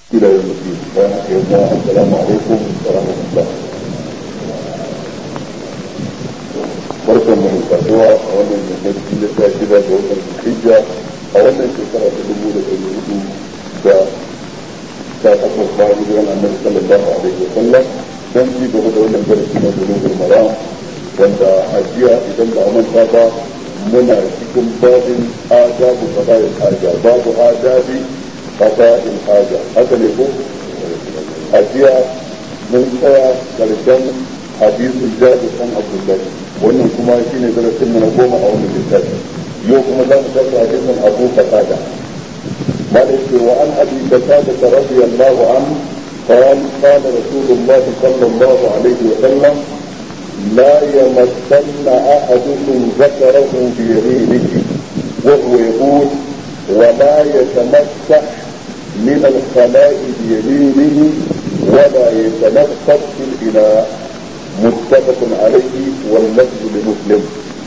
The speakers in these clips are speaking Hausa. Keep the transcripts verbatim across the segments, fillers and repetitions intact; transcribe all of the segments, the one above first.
إلى يوم الدين. السلام عليكم ورحمة الله. barkan mu da kasuwa a wannan yammaci da ta shida da wannan hijja a wannan shekara ta dubu da ɗari hudu da ta takwas bayan hijiran annabi sallallahu alaihi wa sallam don ci gaba da wannan darasi na bulugul maram wanda a jiya idan ba a manta ba muna cikin babin adabu qada'il haja babu adabi qada'il haja haka ne ko a jiya mun tsaya karshen hadisin jabir bin abdullahi wannan kuma shine darasin na goma a wannan littafi yau kuma za mu tafi hadisin abu qatada malaka wa an abi qatada radiyallahu anhu قال قال رسول الله صلى الله عليه وسلم لا يمسن احدكم ذكره بيمينه وهو يقول ولا يتمسح من الخلاء بيمينه ولا يتنفس في الاناء متفق عليه واللفظ لمسلم.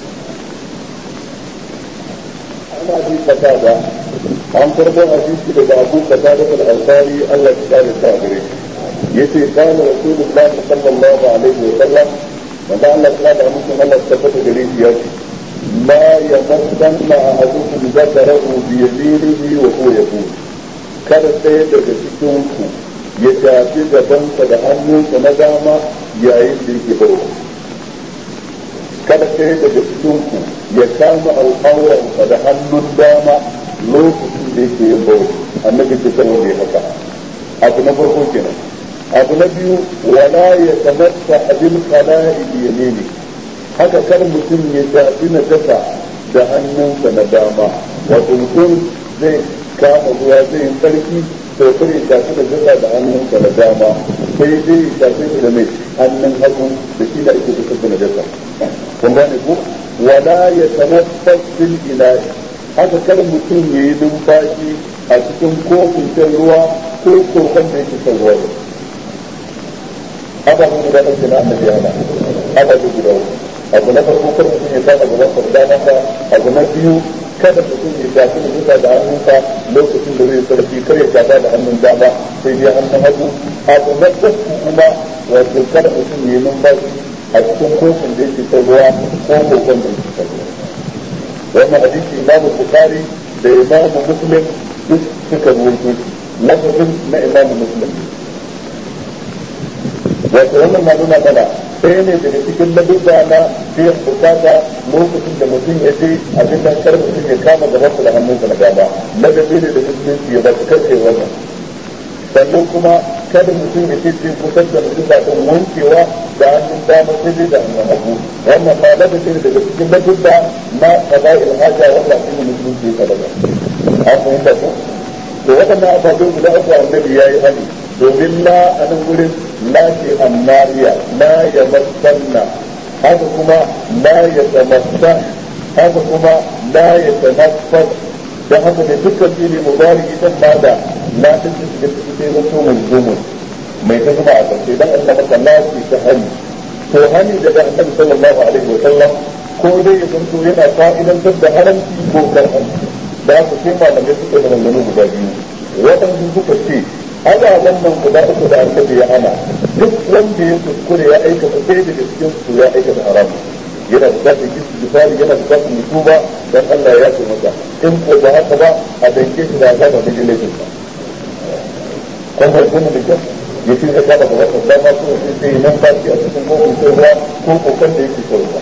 عن ابي قتاده عن تربو حديث لدى ابو قتاده الانصاري الذي قال الصابري يتي قال رسول الله صلى الله عليه وسلم وقال الله تعالى مسلم الله استفدت جريد ياتي ما يمسن احدكم ذكره بيمينه وهو يقول kada ɗaya daga cikinku ya shafi gabansa da hannunsa na dama yayin da yake baro kada ɗaya daga cikinku ya kama al'auransa da hannun dama lokacin da yake yin baro annabi ce saboda ya haka abu na farko kenan abu na biyu wala ya tamatta bil qala'i bi yamini haka kar mutum ya shafi na dasa da hannunsa na dama wato mutum zai kama ruwa zai yi tsarki to kare shafi da dasa da hannunsa na dama sai dai ya shafi da mai hannun hagu da shi da ake fitar da dasa kun gane ko wala ya tamatta bil ilahi haka kar mutum ya yi numfashi a cikin kofin shan ruwa ko kokon da yake shan ruwa ababen guda ɗauke na annabi yana ababen guda abu na farko kar mutum ya kama gaban sa da masa abu na biyu kada mutum ya shafi da zuta da hannunsa lokacin da zai sarki kar ya shafa da hannun dama sai dai hannun hagu abu na uku kuma wato kada mutum ya yi numfashi a cikin kofin da yake shan ruwa ko kokon da yake shan ruwa wannan hadisi imamu bukhari da imamu muslim duk suka rubuto lafazin na imamu muslim wato wannan na nuna mana ɗaya ne daga cikin ladubba na biyan bukata lokacin da mutum ya je abin da kar mutum ya kama gabansa da hannunsa na gaba ladabi ne da musulunci ya ba su karfe wannan sannan kuma kada mutum ya ce kusan da mutum da kan wankewa da hannun dama sai dai da hannun hagu wannan ma ladabi ne daga cikin ladubba na qada'il haja wanda addinin musulunci ya kada an fahimta ko to waɗannan ababen guda uku annabi ya yi hali domin la a nan gurin la ce annariya la ya masanna haka kuma la ya tamassa haka kuma la ya tanaffas don haka ne dukkan fili mubari ita ma da la ta ce da take zato mulzumun mai ta zama a ƙarshe dan Allah maka la ce ta hani to hani daga annabi sallallahu alaihi wa sallam ko dai ya zanto yana fa'idantar da haramci ko karhanci da haka sai malamai suka da maganganu guda biyu waɗansu suka ce ababen nan guda uku da annabi ya hana duk wanda ya kuskure ya aikata ɗaya daga cikin su ya aikata haramu yana da zafin istighfari yana da zafin mutuba dan Allah ya ce masa in ko ba haka ba a danke shi da azaba da laifin sa kun ga kuma da kyau ya fi ka da wata dama ko sai nan ba shi a cikin kofin ruwa ko kokon da yake sauka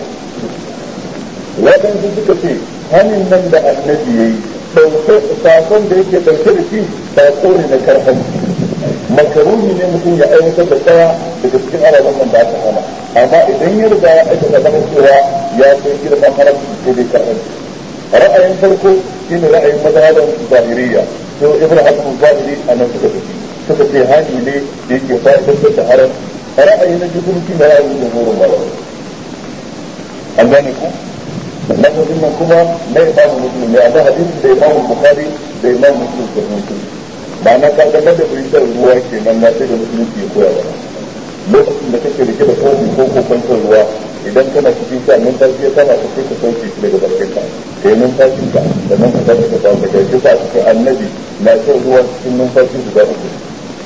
waɗansu suka ce hanin nan da annabi yayi ɗauke sakon da yake ɗauke da shi sako ne na karfan makaruni ne mutum ya aiwatar da tsaya daga cikin araban nan da aka hana amma idan ya riga ya aikata zama cewa ya kai girman haramci sai dai karfan ra'ayin farko shine ra'ayin mazhaban zahiriya to ibn hasan zahiri a nan suka tafi suka ce hani ne da yake fa'idantar da haram ra'ayi na jikin shi ne ra'ayin jumhurin malamai an gane ku lafazin nan kuma na imamu muslim ne amma hadisin da imamu bukhari da imamu muslim da muslim ba na ka gabar da birisar ruwa ke nan na sai da musulunci ya koya ba lokacin da kake rike da kofi ko kokon ruwa idan kana cikin sa numfashi ya kama ka sai ka sauke shi daga bakin ka kai numfashin ka da nan ka zaka ka samu da shi sa cikin annabi na shan ruwa cikin numfashi guda uku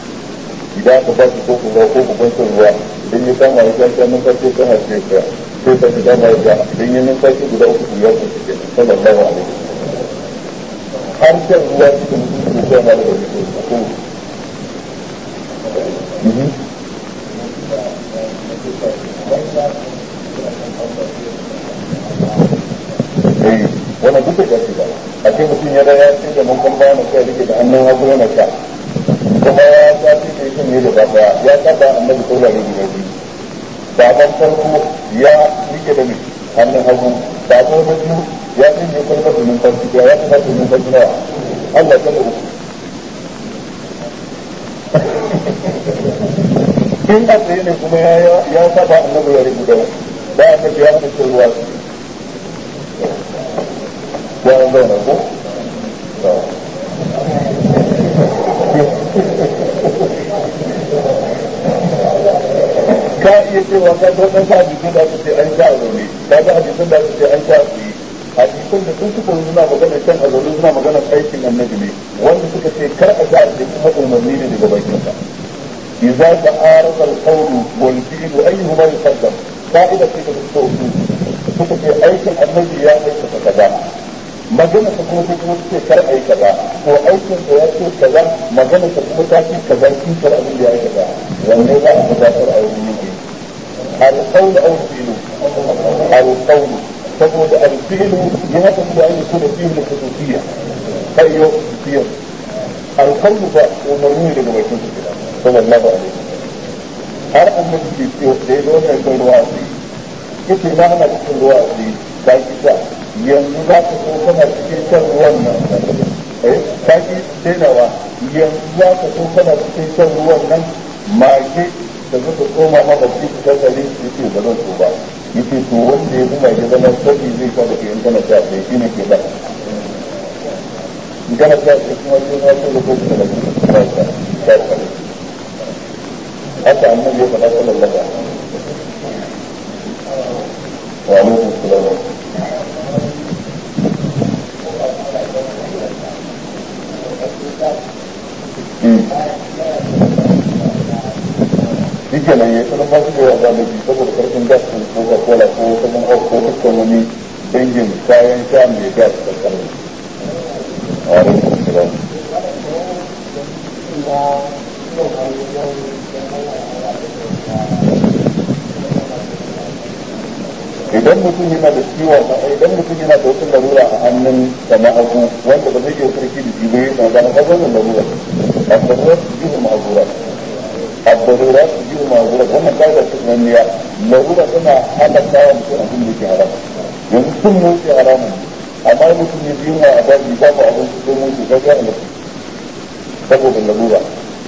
idan aka ba shi kofin ruwa ko babban son ruwa idan ya kama ya sha shan numfashi kan harshe ka sai ka shiga ma ya idan ya numfashi guda uku ya kusa ke nan sallallahu alaihi har shan ruwa cikin mutum ko ma da wani ko eh wannan duka gashi ba a ce mutum ya raya sai da mun kwalba na kai rike da hannun hagu yana sha kuma ya zafi da yake ne da baba ya saba annabi sallallahu alaihi wasallam baban farko ya rike da mai hannun hagu babo na biyu ya ce ne kwalba da mun farko ya ya saba da mun farko na Allah ta uku in a tsaye ne kuma ya ya saba annabi ya rike da ba annabi ya hana ruwa ya zauna ko ka iya cewa ka zo ɗan sa hadisun da aka ce an sha a zaune ka ga hadisun da aka ce an sha a tsaye hadisun da sun suka suna magana shan a zaune suna magana aikin annabi ne wanda suka ce kar a sha a tsaye kuma umarni ne daga bakin sa idza ta'arada al-qawlu wal fi'lu ayyuhuma yuqaddam ka'ida ce da suka usul suka ce aikin annabi ya aikata kaza magana ta kuma kuma ce kar ai kaza ko aikin da ya ce kaza magana ta kuma ta ce kaza kin kar abin da ya yi kaza wanne za a gabatar a wurin yake al-qawl aw fi'lu al-qawl saboda al-fi'lu ya ta da ayi kuma fi'lu khususiyya kai yo fi'lu al-qawl fa umarni daga bakin sa sallallahu alaihi har annabi ke ce da ya wannan kai ruwa yake na hana cikin ruwa a ka ki sa yanzu za ka so kana cikin shan ruwan nan eh ka ki dainawa yanzu za ka so kana cikin shan ruwan nan mage da zaka koma maka cikin kasari yake ba zan so ba yake to wanda ya kuma ya zama sabi zai ka da kai kana sha sai shine ke da in kana sha sai kuma sai na so da ko da ba sha sha haka annabi ya faɗa sallallahu alaihi wasallam وعليكم السلام shi kenan ya sanar ba su da yawa da shi saboda karfin gas ko coca cola ko saman off ko dukkan wani dangin kayan sha mai gas da karfi a alaikum salam idan mutum yana da ciwon idan mutum yana da wata larura a hannun da na hagu wanda ba zai iya sarki da shi bai yana da wannan larura abdarura su jihu ma'azura abdarura su jihu ma'azura wannan kaida ta sananniya larura tana halatta wa mutum abin da yake haram yanzu sun mutu haramun amma mutum ya biyu ma a daji ba ba abin su sai mutu ga ya halatta saboda larura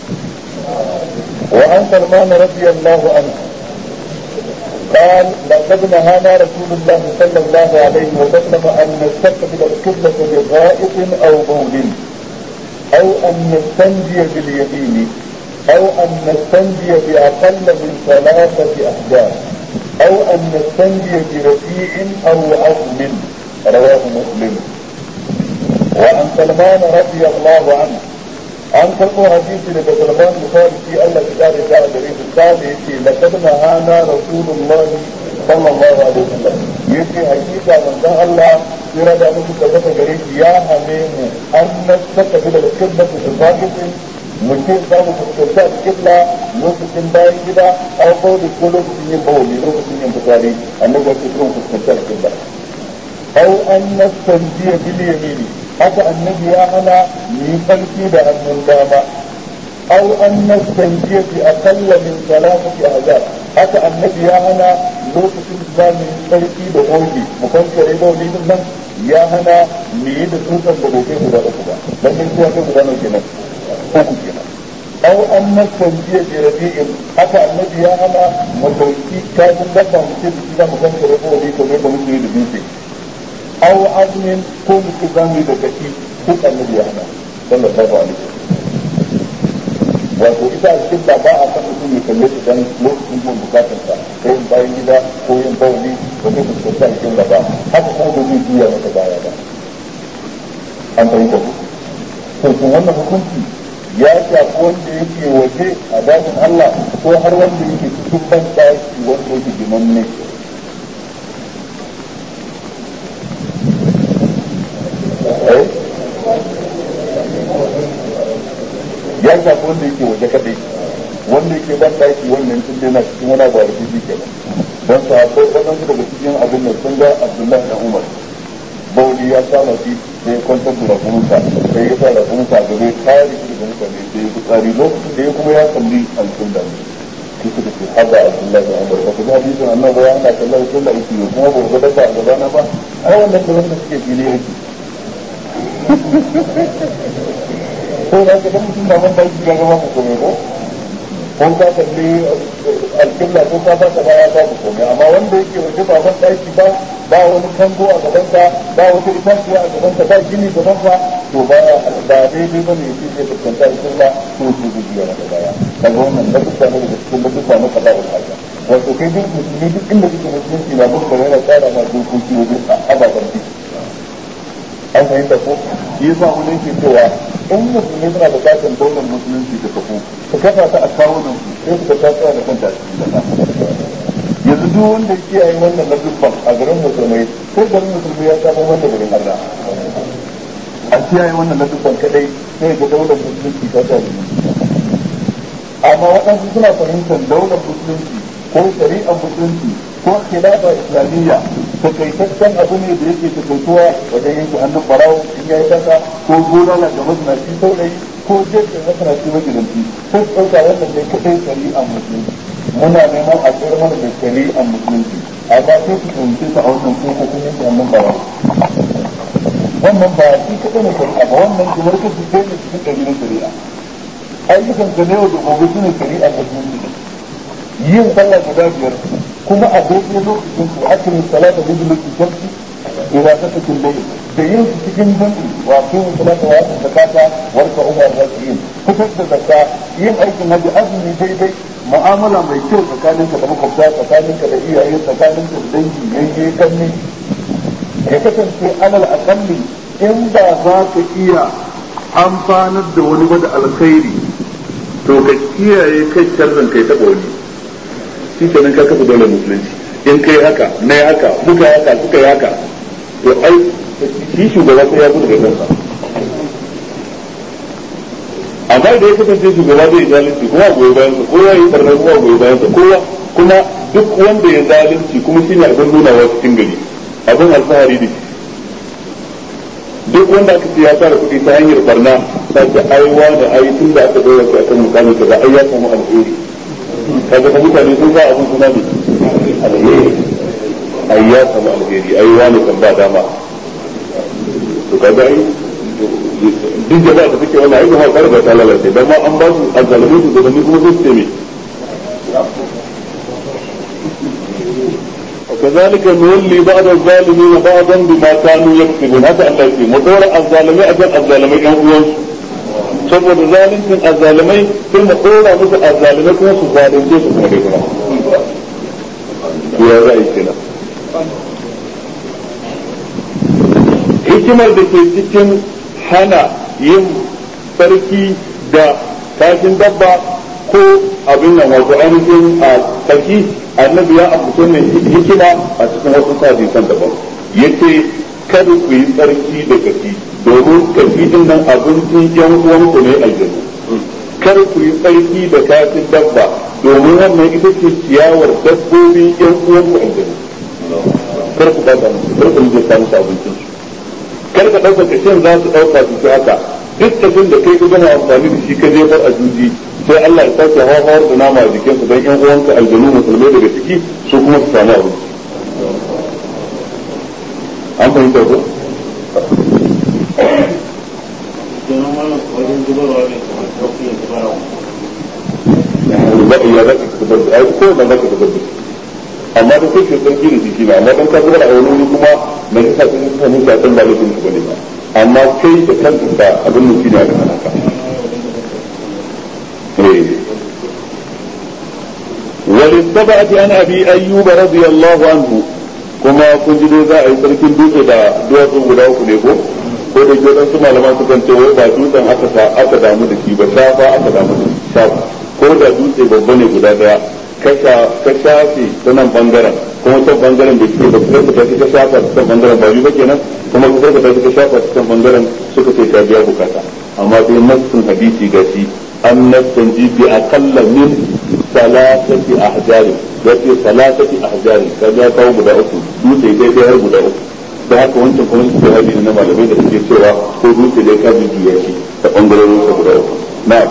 wa an salman radiyallahu anhu قال لقد نهانا رسول الله صلى الله عليه وسلم ان نستقبل القبلة بغائط او بول او ان نستنجي باليمين او ان نستنجي باقل من ثلاثة احجار او ان نستنجي برفيع او عظم رواه مسلم. وعن سلمان رضي الله عنه an karɓo hadisi daga Salman al-Farisi Allah ya kare ta a gare shi sai yace laqad nahana rasulullah sallallahu alaihi wasallam yace hakika manzon Allah sira da muku tabbata gare shi ya hane mu an nasaka da kibla da zakitin mutum za mu fuskanta da kibla lokacin bayan gida a ko da ko lokacin yin bawli lokacin yin fitsari annabi ya ce kun fuskanta da kibla au an nastanjiya bil yamini haka annabi ya hana yi farki da hannun dama aw an nastanjiya bi aqalla min salatati ahjar haka annabi ya hana lokacin da mu yi farki da hoji mu kankare da wani nan ya hana mu yi da tsukan da gobe guda uku ba dan mun kuwa ta guda nawa kenan uku kenan aw an nastanjiya bi rabi'in haka annabi ya hana mu dauki kajin dabba mu ce da mu kankare da wani kamar da muke yi da dutse أو عظم كل كزام دكتي كل النبي أنا صلى الله عليه وسلم. وإذا كنت باع فمن يكلف كان لوك من بكاتنا كين باين كذا كين باولي وكيف تستطيع كل باع هذا هو الذي فيه متبايع. أنت يقول كنت وانا حكمتي ya shafi wanda yake waje a dajin Allah ko har wanda yake cikin ban daki wanda yake gimanne ya shafi wanda yake waje kadai wanda yake ban daki wannan tun dai na cikin wani abu a rubuci kenan don sa akwai wadansu daga cikin abin da sun ga Abdullahi da Umar bauli ya kama shi sai ya kwantar da rafunsa sai ya sa rafunsa gaba kare shi daga mutane sai ya tsari lokacin da ya kuma ya kalli alƙunda ne shi suka ce hada Abdullahi da Umar ba ku ji hadisin annabi ya ana kallon alƙunda yake kuma ba ku ga dabba a gabana ba ai wannan da wanda suke fili yake ko da ka dan mutum da ban daki ya gaba ku kome ko ko ka kalli alƙibla ko ka ba ka baya ba ku kome amma wanda yake waje ba ban daki ba ba wani kango a gabanka ba wata itaciya a gabanka ba gini gabanka to ba ba daidai ba ne yake zai fuskanta alƙibla ko su gujiya daga baya kaga wannan da duk da daga cikin da duk na kada wal haja wato kai duk musulmi duk inda kake musulunci na duk da yana tsara ma dokoki wajen ababen ciki an fahimta ko shi yasa wani yake cewa in musulmi suna bukatar daular musulunci ta kafu su kafa ta a kawunan su sai su ka tsaya da kanta a cikin kasa yanzu duk wanda ya kiyaye wannan ladubban a garin musulmai ko garin musulmi ya samu wanda garin arna a kiyaye wannan ladubban kadai sai ga daular musulunci ta tsaya amma waɗansu suna fahimtar daular musulunci ko shari'ar musulunci ko khilafa islamiyya takaitaccen abu ne da yake takaituwa wajen yanke hannun barawo in ya yi kasa ko gudana ga mazinaci saurayi ko jirgin mazinaci magidanci sai su ɗauka wannan ne kaɗai shari'ar musulunci muna neman a tsere mana da shari'ar musulunci amma sai su fahimci su a wannan ko ko kun yanke hannun barawo wannan ba shi kaɗai ne shari'a ba wannan kamar ka su ne cikin ɗabi'un shari'a ayyukan ka ne yau da gobe su ne shari'ar musulunci yin sallah guda biyar kuma a daidai lokacin su akirin salata da dulukin shamsi ila sakakin dai da yin su cikin dangi wa kimin salata wa yakin zakata warka umar rajiyin fitar da zakka yin aikin hajji azumi daidai mu'amala mai kyau tsakaninka da makwabta tsakaninka da iyaye tsakaninka da dangi yayye kanni ya kasance alal akalli in ba za ka iya amfanar da wani ba da alkhairi to ka kiyaye kai sharrin kai taɓa wani shi kenan ka kafa dole musulunci in kai haka na yi haka muka yi haka suka yi haka to ai shi shugaba sai ya gudu da kansa amma da ya kasance shugaba zai zalunci kuma goyi bayan sa kowa ya yi barna kuma goyi bayan sa kowa kuma duk wanda ya zalunci kuma shine abin nunawa cikin gari abin alfahari ne duk wanda aka ce ya tara kuɗi ta hanyar barna sai ta aiwa da ai tun da aka dora shi akan mukamin ka ba ai ya samu alheri kaga kuma mutane sun sa abin suna ne alheri ai ya samu alheri ai wani kan ba dama to kaga ai duk da ba da take wannan ai kuma karba ta lalace dan ma an ba su azzalimin su da ni kuma su ce me وكذلك نولي بعض الظالمين بعضا بما كانوا يكسبون هذا الله يقول مدور الظالمين اجل الظالمين يوم saboda zalincin azzalimai sai mu dora musu azzalimai kuma su zalunce su kuma dai kuma ya zai kenan hikimar da ke cikin hana yin sarki da kashin dabba ko abin nan wato ainihin a sarki annabi ya ambace ne hikima a cikin wasu hadisan daban yace kada ku yi tsarki da kafi domin kafi din nan abincin yan uwan ku ne aljanu kada ku yi tsarki da kafin dabba domin wannan ita ce ciyawar dabbobi yan uwan ku aljanu kar ku bada musu kar ku je samu abincin su kar ka dauka kashin za su dauka su ci haka duk kafin da kai ka gama amfani da shi ka jefar a juji sai Allah ya sake hawar da nama a jikinsu don yan uwanka aljanu musulmai daga ciki su kuma su samu abinci an fahimta ko ba iya za ka tabbar da ai ko da za ka tabbar da amma da kai ke sarki da jiki na amma dan ka zubar a wani wuri kuma na nisa sun yi sanin ka san ba laifin su bane ba amma kai da kanka da abin nufi ne aka hana ka وللسبعة عن أبي أيوب رضي الله عنه كما كنت ذا أي تركين دوت دا دوت غداو كنيكو ko da ke wasu malaman su kan ce wai ba dutsen aka sa aka damu da shi ba shafa aka damu da shi shafa ko da dutse babba ne guda daya ka shafe ta nan bangaren kuma ta bangaren da ke ba ka tafi ka shafa ta bangaren ba ba kenan kuma ka tafi ka shafa ta bangaren suka ce ka biya bukata amma dai nassun hadisi ga shi an nassun ji bi aqalla min salasati ahjari wace salasati ahjari ka ya kawo guda uku dutse dai dai har guda uku da haka wancan kuma su ke hadisi na malamai da suke cewa ko dutse dai ka biya shi ta bangaren sa guda uku na'am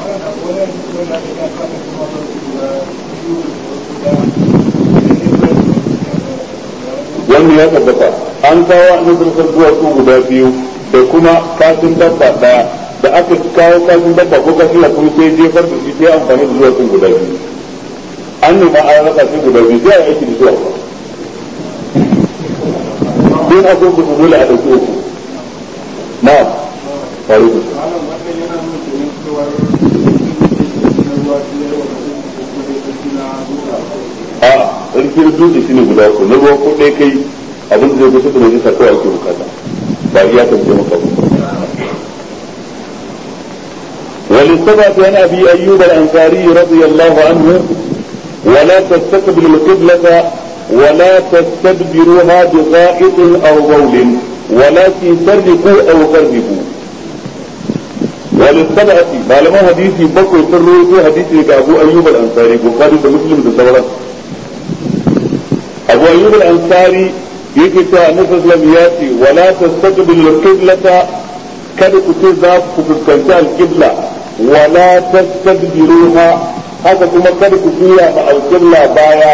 wannan ya tabbata an kawo annabi sallallahu alaihi guda biyu da kuma kafin dabba daya da aka kawo kafin dabba ko kafin la kuma sai jefar da shi sai amfani da zuwa sun guda biyu an nuna an raka shi guda biyu sai a aiki da zuwa don akwai gudu dole a ɗauki uku na faru da a tsarkin dutse shine guda uku na ruwa ko ɗaya kai abin da zai gusa da najisa kawai ake bukata ba iya kan ce maka ba وللسبعة عن أبي أيوب الأنصاري رضي الله عنه ولا تستقبل القبلة ولا تستدبروها بغائط أو بول ولكن سرقوا أو غربوا وللسبعة معلومة حديثي بكر سروا حديثي أبو أيوب الأنصاري بخاري ومسلم بسورة أبو أيوب الأنصاري يكتب نفس لم يأتي ولا تستقبل القبلة kada ku ce za ku fuskanci alƙibla wala tastadbiruha haka kuma kada ku juya ma alƙibla baya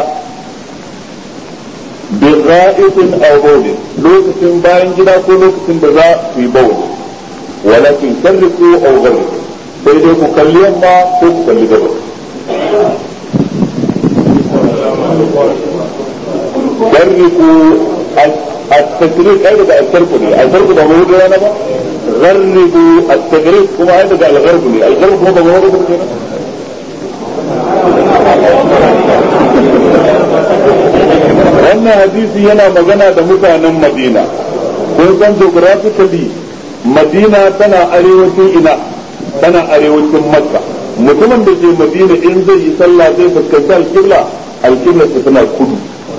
bi ra'isin aw bawlin lokacin bayan gida ko lokacin da za ku yi bawli walakin sarrifu aw gharrifu sai dai ku kalli yamma ko ku kalli gabas sarrifu التجريد أيضا ده الفرق لي الفرق ده موجود أنا بقى غربوا التجريد كما أيضا ده الغرب لي الغرب هو ده موجود كده wannan hadisi yana magana da mutanen Madina kun san geographically Madina tana arewacin ina tana arewacin Makka mutumin da ke Madina in zai yi sallah zai fuskanci alƙibla alƙibla tana kudu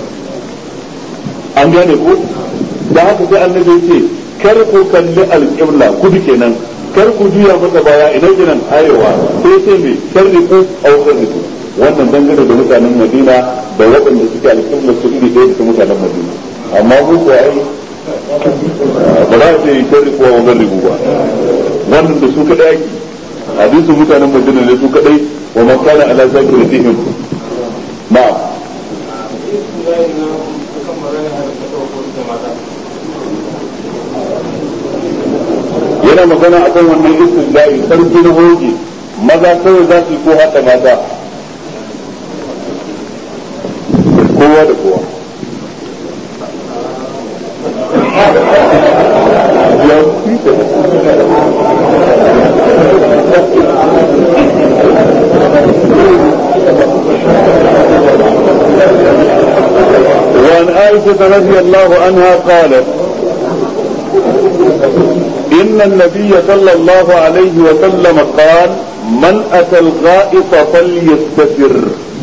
an gane ko da haka sai annabi ce kar ku kalli alƙibla kudu kenan kar ku juya masa baya idan kiran arewa sai sai me sarrifu aw sarrifu wannan dangane da mutanen Madina da waɗanda suke alƙibla su iri ɗaya da mutanen Madina amma mu ko ai ba za su yi sarrifu aw sarrifu ba wannan da su kadai ake hadisin mutanen Madina ne su kadai wa man kana ala zakiratihim na'am yana magana akan wannan istinja'i sarki na hoji maza kawai za su yi ko haka mata kowa da kowa وعن عائشة رضي الله عنها قالت إن النبي صلى الله عليه وسلم قال من أتى الغائط فليستتر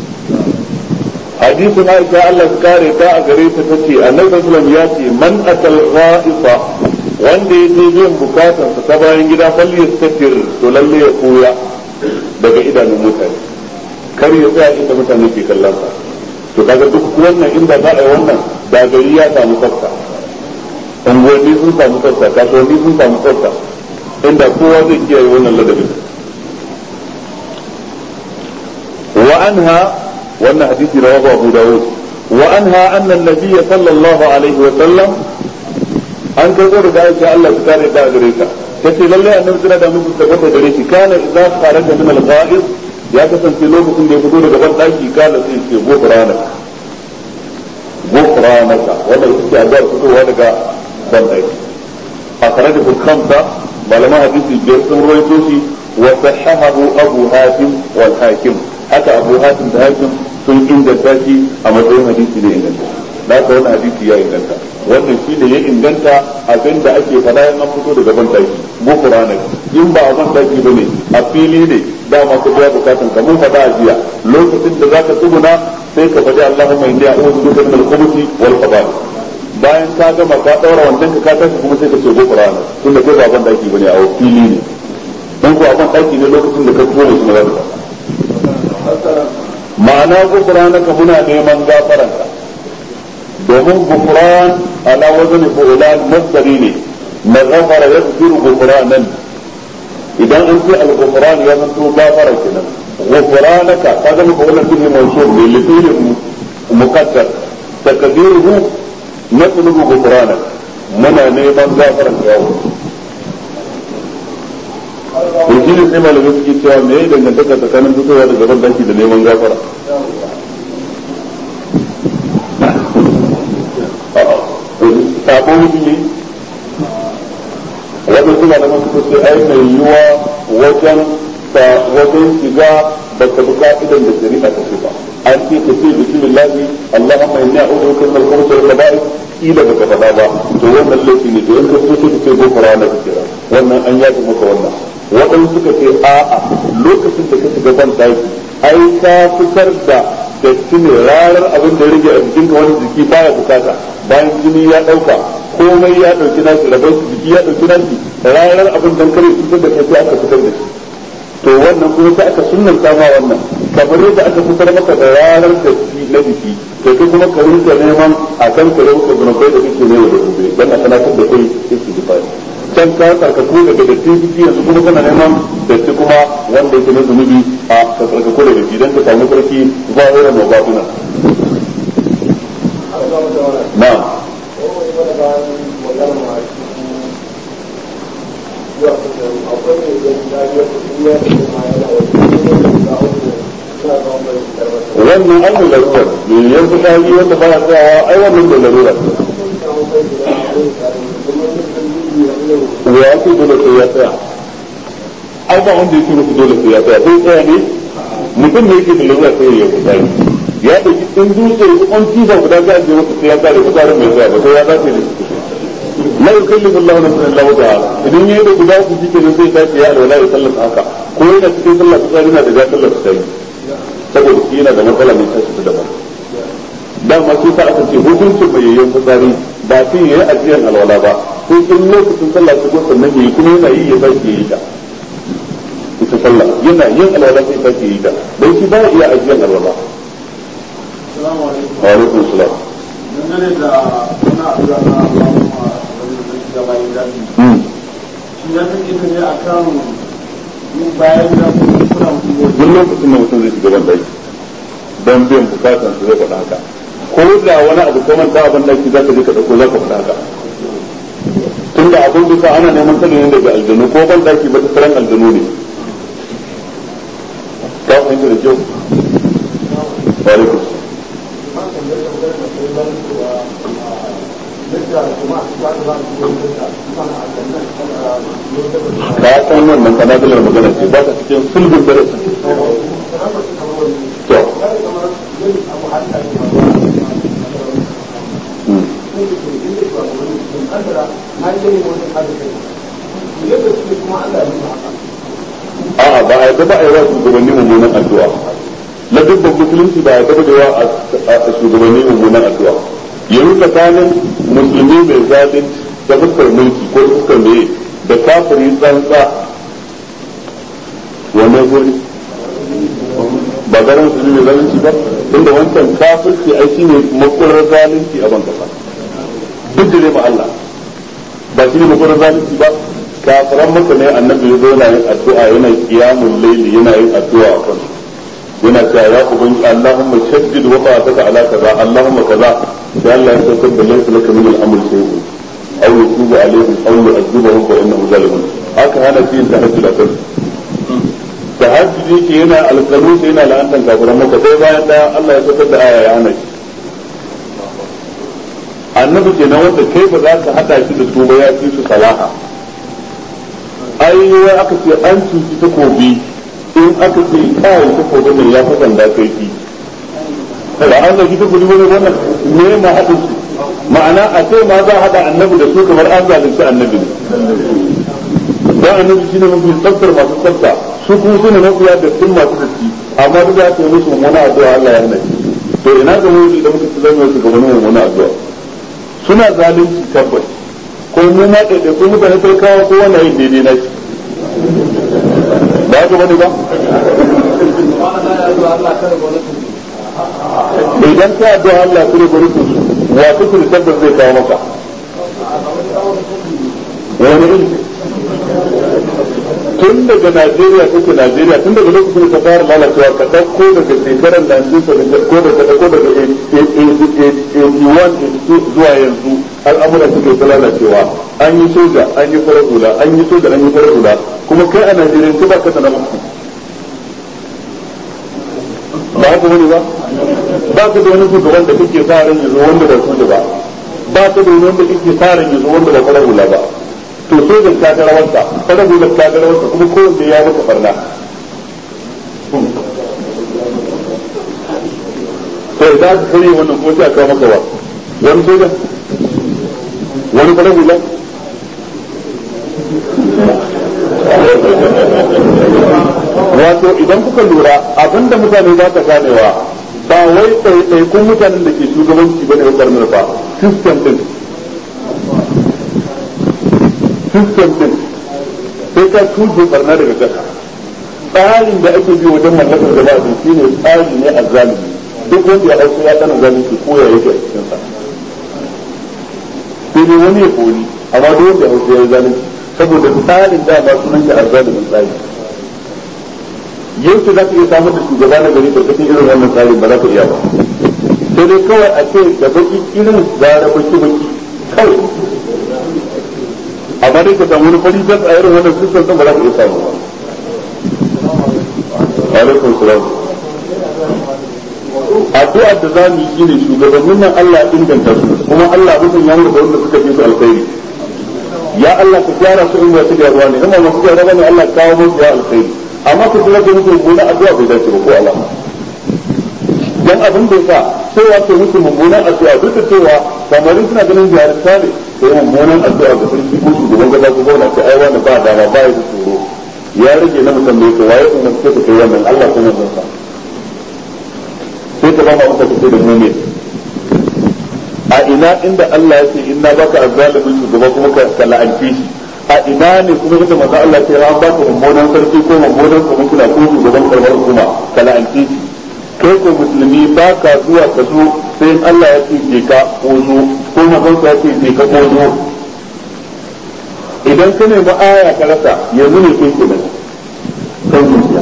حديث عائشة الله كاري تا غريت تتي النبي صلى الله عليه وسلم ياتي من أتى الغائط wanda ya je biyan bukatarsa ta bayan gida falyastatir to lalle ya koya daga idanun mutane kar ya tsaya inda mutane ke kallon sa to kaga duk wannan inda za a yi wannan da gari ya samu tsafta unguwanni sun samu tsafta kasuwanni sun samu tsafta inda kowa zai kiyaye wannan ladabin wa anha wannan hadisi rawahu Abu Dawud wa anha anna an-nabiy sallallahu alaihi wa sallam an kai ko da Aisha Allah ta kare da gare ta tace lalle annabi suna da musu tabbata gare shi kana idza kharaja min al-gha'ib ya kasance lokacin da ya fito daga ban daki kana sai ce gofrana gofranaka wannan yake azar fitowa daga ban daki akhrajahu al-khamsa malama hadisi biyar sun rawaito shi wa sahahahu Abu Hatim wal Hakim haka Abu Hatim da Hakim sun inganta shi a matsayin hadisi da inganta da haka wannan hadisi ya inganta wannan shi ne ya inganta abinda ake faɗa in an fito daga bandaki gufurana in ba a bandaki bane a fili ne dama ka biya bukatun ka mun faɗa a jiya lokacin da zaka tsuguna sai ka faɗi Allahumma inni a'udhu bika min al-khubuthi wal khaba'ith bayan ka gama ka daura wannan ka tashi kuma sai ka ce gufurana tunda kai ba bandaki bane a fili ne dan ko a bandaki ne lokacin da ka tsuguna shi ne zaka ma'ana gufurana ka muna neman gafaranka domin gufran ala wazn fu'lan masdari ne na ghafara yaghfiru gufranan idan an ce al-ghufran ya zanto gafara kenan ghufranaka kaga mu wannan din mawsul ne lifilin muqaddar takdiruhu natlubu ghufranak muna neman gafaran ka yawo to shi ne sai malamai suke cewa me ya dangantaka tsakanin fitowa daga ban daki da neman gafara sabo mutum yi wajen suna da masu kusa ai mai yiwa wajen wajen shiga ba ka bi ka'idan da shari'a ta ce ba an ce ka ce bismillahi allahumma inni a'udhu bika min al-khubuthi wal khaba'ith ila baka faɗa ba to wannan laifi ne to in ka so ka ce gofara na kira wannan an yafi maka wannan waɗansu suka ce a'a lokacin da ka shiga ban daki ai ka fitar da datti ne ranar abin da ya rage a jikinka wani jiki baya bukata bayan jini ya dauka komai ya dauki nashi rabar jiki ya dauki nashi ranar abin dan kare fitar da kai sai aka fitar da shi to wannan kuma sai aka sunnanta ma wannan kamar yadda aka fitar maka da ranar datti na jiki to kai kuma ka rinka neman a kan kare ka zunubai da kake ne da gobe dan a sanatar da kai yake difari can ka tsarkaku daga datti jiki yanzu kuma kana neman datti kuma wanda yake na zunubi a ka tsarkaku daga jiki dan ka samu sarki zahiran wa batina na'am wannan an da larura ne yanzu kaji wanda ba ya tsayawa ai wannan da larura wa ya ce dole sai ya tsaya ai ba wanda yake musu dole sai ya tsaya sai tsaya ne mutum ne yake da larura sai ya fita ya dauki in dutse an tiba guda ga je masa sai ya kare fitarin mai tsaya ba sai ya dace ne la yukallifu Allahu nafsan illa wus'aha idan yayi da guda ku jike ne sai tashi ya alwala ya sallata haka ko yana cikin sallah tsari na da sallar sai saboda shi yana da matsala mai tashi ta daban dan ma sai ta aka ce hukuncin bayayyen fitsari ba sai yayi ajiyar alwala ba sai in lokacin sallah ta go sannan yayi kuma yana yi ya tashi yayi ta ita sallah yana yin alwala sai tashi yayi ta dan shi ba iya ajiyar alwala assalamu alaikum wa alaikum assalam dangane da wannan addu'a na Allahumma da bayan da shi ya take ne akan yin bayan da kuma kuna mutum duk lokacin da mutum zai shiga ban daki don biyan bukatan su zai faɗa haka ko da wani abu ko manta abin daki zaka je ka dauko zaka faɗa haka tunda abin duka ana neman sanin daga aljanu ko ban daki ba ta tsaron aljanu ne ka fahimta da kyau wa alaikum ka san wannan kanadalar magana ce ba ta cikin sulbin darasi to a'a ba a yadda ba a yi wa shugabanni mummunan addu'a na dubban musulunci ba a yadda da yawa a shugabanni mummunan addu'a yanzu tsakanin musulmi mai zalunci da fuskar mulki ko fuskar mai da kafiri tsantsa wannan gori ba garin musulmi mai zalunci ba tunda wancan kafirci ai shine makurar zalunci a ban kasa duk da ma Allah ba shine makurar zalunci ba kafiran maka ne annabi ya zo yana yin addu'a yana qiyamul layli yana yin addu'a a kansu yana cewa ya ubangi Allahumma shaddid wa fa'ataka ala kaza Allahumma kaza sai Allah ya saukar da laysa laka min al-amr shay'un aw yutubu alayhim aw yu'adhibuhum fa innahu zalimun haka hana fi tahajjud akan tahajjud yake yana alƙalu sai yana la'antan kafiran maka sai bayan da Allah ya saukar da aya ya hana shi annabi kenan wanda kai ba za ka hada shi da su ba ya fi su salaha ai aka ce an cuci takobi in aka ce kawai takobin nan ya fi sanda kai fi ba an zaki tukuri wani wannan me ma haɗin su ma'ana a ce ma za a haɗa annabi da su kamar an zalunci annabi ne dan annabi shine mafi tsaftar masu tsafta su kuma su ne mafiya da sun masu datti amma duk da ta yi musu mummuna addu'a Allah ya hana to ina ga mu da muka ci zama su gaban mummuna addu'a suna zalunci tabbas ko mu ma da ko mutane sai kawo ko wannan yin daidai na shi ba ga bane ba idan ka addu'a Allah kure gurin su wa kuke tabbas zai kawo maka wani ilimi tun daga Najeriya kuke Najeriya tun daga lokacin da ta fara lalacewa ka ɗauko daga shekarar nineteen seventy ko daga ɗauko daga eighty-one eighty-two zuwa yanzu al'amura suke ta lalacewa an yi soja an yi farar hula an yi soja an yi farar hula kuma kai a Najeriya ka ba ka sanar muku ba haka wani ba ba ka da wani shugaban da kake sa ran yanzu wanda ba soja ba ba ka da wani wanda kake sa ran yanzu wanda ba farar hula ba to sojan ta ga rawarsa farar hular ta ga rawarsa kuma kowanne ya maka barna to idan aka kare wannan ko sai aka maka wa wani sojan wani farar hula wato idan kuka lura abinda mutane za ta ganewa ba wai ɗaiɗaikun mutanen da ke shugabanci bane wa karnar fa system din system din sai ka tuje barna daga ƙasa tsarin da ake bi wajen mallakar jama'a din shine tsari ne a zalimi duk wanda ya hausa ya tsana zalunci ko ya yake a cikin sa sai dai wani ya kori amma duk wanda ya hausa ya yi zalunci saboda tsarin da ba sunan shi a zalimin tsari yau ce za ka iya samar da shugaba na gari da kafin irin wannan tsarin ba za ka iya ba sai dai kawai a ce da baki irin gara baki baki kawai amma dai ka samu wani fari jas a irin wannan sistem ɗin ba za ka iya samu ba alaikum salam addu'a da za mu yi shine shugabannin nan Allah ya inganta su kuma Allah mutum ya murda wanda suka fi su alkhairi ya Allah ka gyara su in wasu gyaruwa ne in masu gyaruwa ne Allah kawo musu ya alkhairi amma ka kula da mutum gona addu'a bai dace ba ko alama dan abin da yasa sai ya ce musu mummunan addu'a duk da cewa samarin suna ganin jarumta ne sai mummunan addu'a ga sarki ko shugaban gaba ko gwamna ce ai wani ba dama ba ya da tsoro ya rage na mutum mai waye kuma suke ta kai wannan Allah kuma zan sa sai ka ba ma mutum kace da mu'min a ina inda Allah ya ce inna baka azzalimin shugaba kuma ka la'anci shi a ina ne kuma ita manzo Allah ce an baka mummunan sarki ko mummunan kuma ko shugaban karbar hukuma ka la'anci shi kai ko musulmi ba ka zuwa ka zo sai Allah ya ce je ka ko zo ko manzon ya ce je ka ko zo idan ka nemi aya ka rasa yanzu ne kai kenan kan zuciya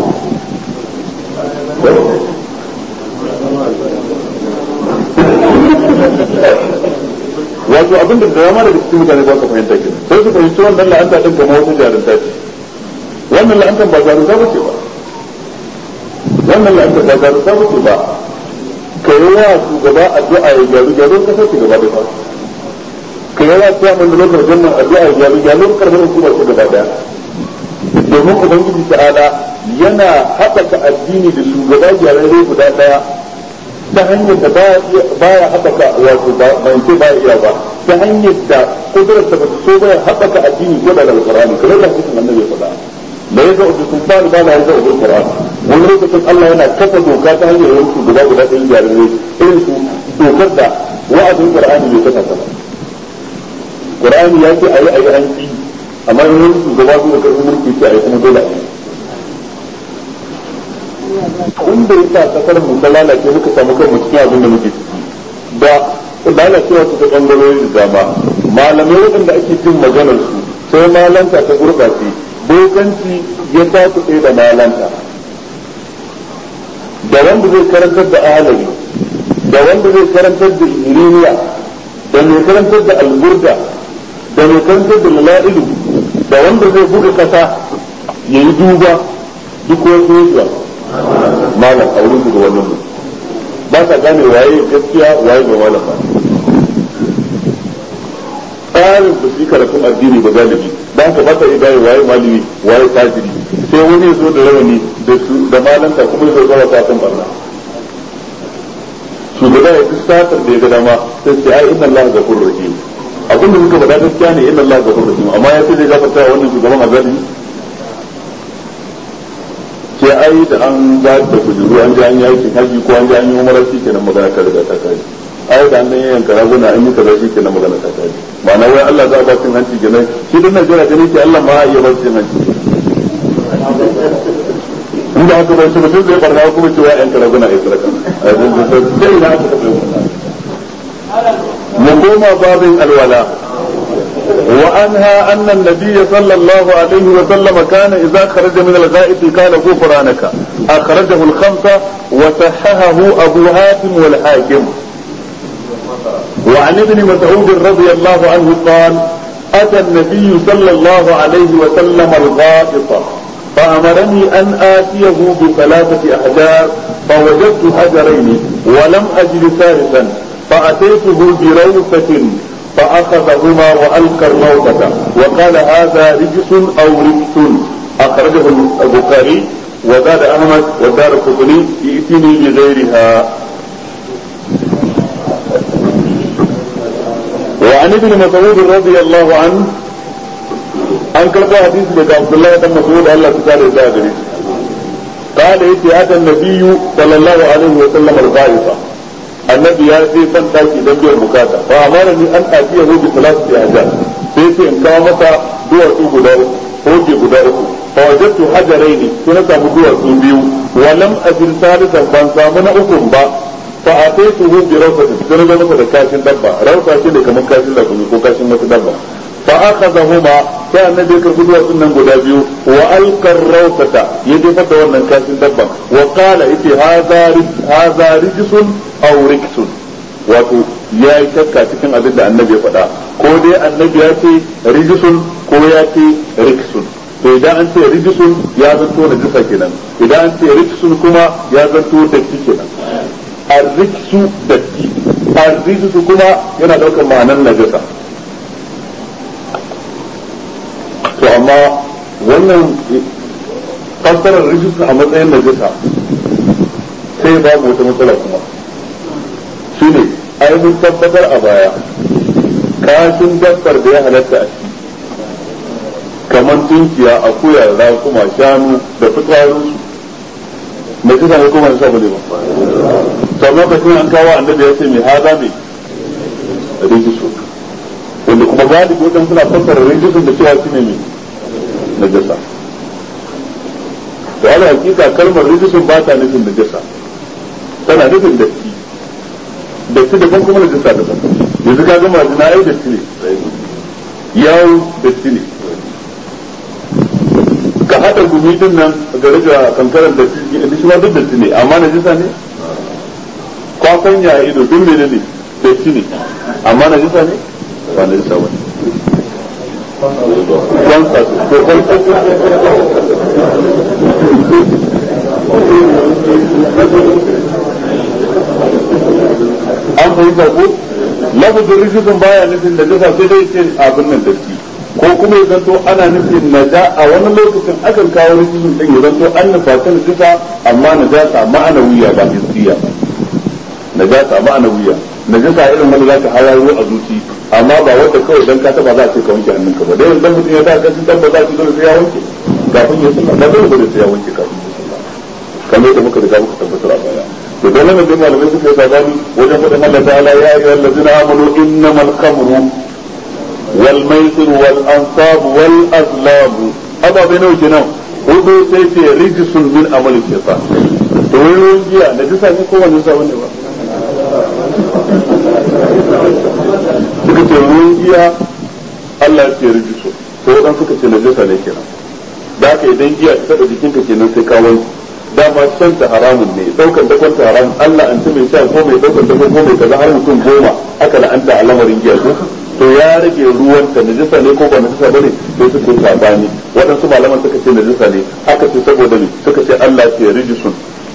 wato abin da dama daga cikin mutane ba ka fahimta kenan sai su fahimci wannan la'anta din kamar wata jarumta ce wannan la'anta ba jarumta ba ce ba wannan la'anta ba jarumta ba ce ba ka yi wa shugaba addu'a ya gyaru gyaru ka sai gaba da fa ka yi wa chairman da lokacin jannan addu'a ya gyaru gyaru karbar hukuma ce gaba daya domin ubangiji ta'ala yana haɓaka addini da shugaba gyararre guda daya ta hanyar da baya haɓaka wato ban ce baya iya ba ta hanyar da kudurarsa ba ta so baya haɓaka addini ko da alƙur'ani kamar da hadisin annabi ya faɗa la yaza bi sultan ba la yaza bi alƙur'ani wani lokacin Allah yana kafa doka ta hanyar wani shugaba guda ɗaya gyararre irin su dokar da wa'azin qur'ani bai kafa ba qur'ani ya ce ayi ayi an ki amma in wani shugaba su da karfin mulki ce ayi kuma dole a yi wanda ya sa kasar mu ta lalace muka samu kanmu cikin abin da muke ciki da lalacewa su ta bangarori da dama malamai waɗanda ake jin maganar su sai malanta ta gurɓace bokanci ya tafi da malanta da wanda zai karantar da ahalari da wanda zai karantar da iriniya da mai karantar da alburda da mai karantar da lala'ilu da wanda zai buga kasa ya yi duba duk wasu yajuwa malam a wurin da wannan ba sa gane waye gaskiya waye ba malam ba tsarin da su karatun addini ba galibi ba ka ba ta gane waye malami waye tajiri sai wani zo da rawani da su da malanta kuma zo zama ta kan barna shugaba ya fi satar da ya ga dama sai ce ai inna Allah ghafurur rahim abin da muka faɗa gaskiya ne inna Allah ghafurur rahim amma ya ce zai gafarta wa wannan shugaban azali ce ai da an za ta kujeru an ji an yi aikin haji ko an ji an yi umara shi kenan magana ta riga ta kai ai da an dan yanka raguna an yi kaza shi kenan magana ta kai ma'ana wai Allah za a ba cin hanci kenan shi dan Najeriya gane ke Allah ma ya ba cin hanci inda haka bai shi mutum zai barna kuma cewa yan karaguna ya sarka sai ina aka taɓa mu koma babin alwala وأنهى أن النبي صلى الله عليه وسلم كان إذا خرج من الغائط قال غفرانك أخرجه الخمسة وصححه أبو هاتم والحاكم وعن ابن مسعود رضي الله عنه قال أتى النبي صلى الله عليه وسلم الغائط فأمرني أن آتيه بثلاثة أحجار فوجدت حجرين ولم أجد ثالثا فأتيته بروثة فأخذهما وألقى الموتة وقال هذا رجس أو رجس أخرجه البخاري وزاد أحمد والدار القطني ائتني بغيرها. وعن ابن مسعود رضي الله عنه أنكر حديث لك عبد الله بن مسعود الله تعالى الزاهري قال أتى النبي صلى الله عليه وسلم الغائطة annabi ya je san taki don biyan bukata fa amara ni an ajiya hu bi salati hajar sai ce in kawo masa duwatsu guda uku hoje guda uku fa wajadtu hajaraini sai na samu duwatsu biyu wa lam ajid salisan ban samu na ukun ba fa ataytuhu bi rawsatin sai na zo masa da kashin dabba rawsa ce ne kamar kashin lakumi ko kashin wata dabba fa akhadhahuma sai annabi ya karbi duwatsun nan guda biyu wa alqa rawsata ya jefa da wannan kashin dabba wa qala ite hadha hadha rijsun aw riksun wato ya yi shakka cikin abin da annabi ya faɗa ko dai annabi ya ce rijisun ko ya ce riksun to idan an ce rijisun ya zanto na jisa kenan idan an ce riksun kuma ya zanto datti kenan ar-riksu datti ar-rijisu kuma yana daukar ma'anar najasa to amma wannan fassarar rijisun a matsayin najasa sai babu wata matsala kuma shi ne ai mun tabbatar a baya kashin dabbar da ya halatta a ciki kamar tunkiya akuya rakuma shanu da fitsarinsu na kisa hukumar sa bane ba to lokacin an kawo annabi ya ce mai haza mai rijisu wanda kuma galibi wajen suna fassara rijisun da cewa shi ne mai najasa to ala hakika kalmar rijisun ba ta nufin najasa tana nufin datti datti daban kuma na jinsa daban yanzu ka gama majina ai datti ne yawo datti ne ka haɗa gumi din nan ga rage kankarar datti da shi ma duk datti ne amma na jinsa ne kwakwan ya ido duk mene ne datti ne amma na jinsa ne ba na jinsa ba kwansa ko kwansa an fahimta ko lafazin rijisun baya nufin da jasa sai dai ce abin nan datti ko kuma ya zanto ana nufin naja a wani lokacin akan kawo rijisun din ya zanto an nufa na jasa amma najasa ma'anawiya ba hissiya ba najasa ma'anawiya najasa irin wanda zaka hararo a zuci amma ba wanda kawai dan ka taba za a ce ka wanke hannunka ba dai dan mutum ya da kasin dabba za ki dole sai ya wanke kafin ya sallah ba dole sai ya wanke kafin ya sallah kamar da muka riga muka tabbatar a baya to dole ne dai malamai suka yi sabani wajen faɗin Allah ta'ala ya ayyuhal ladzina amanu innamal khamru wal maisir wal ansab wal azlam amma bai nawa kenan hudu sai ce rijsun min amali shaytan to wani giya da jisa ne ko wani sabon ne ba suka ce ruwan giya Allah ya ce rijisu to wadan suka ce najasa ne kenan da haka idan giya ta taɓa jikinka kenan sai ka wanke dama shan ta haramun ne daukan dakon ta haramun Allah an ce mai sha ko mai daukan dakon ko mai kaza har mutum goma aka la'anta a lamarin giya ko to ya rage ruwan ta najasa ne ko ba najasa bane sai suka yi sabani waɗansu malaman suka ce najasa ne aka ce saboda ne suka ce Allah ce rijisun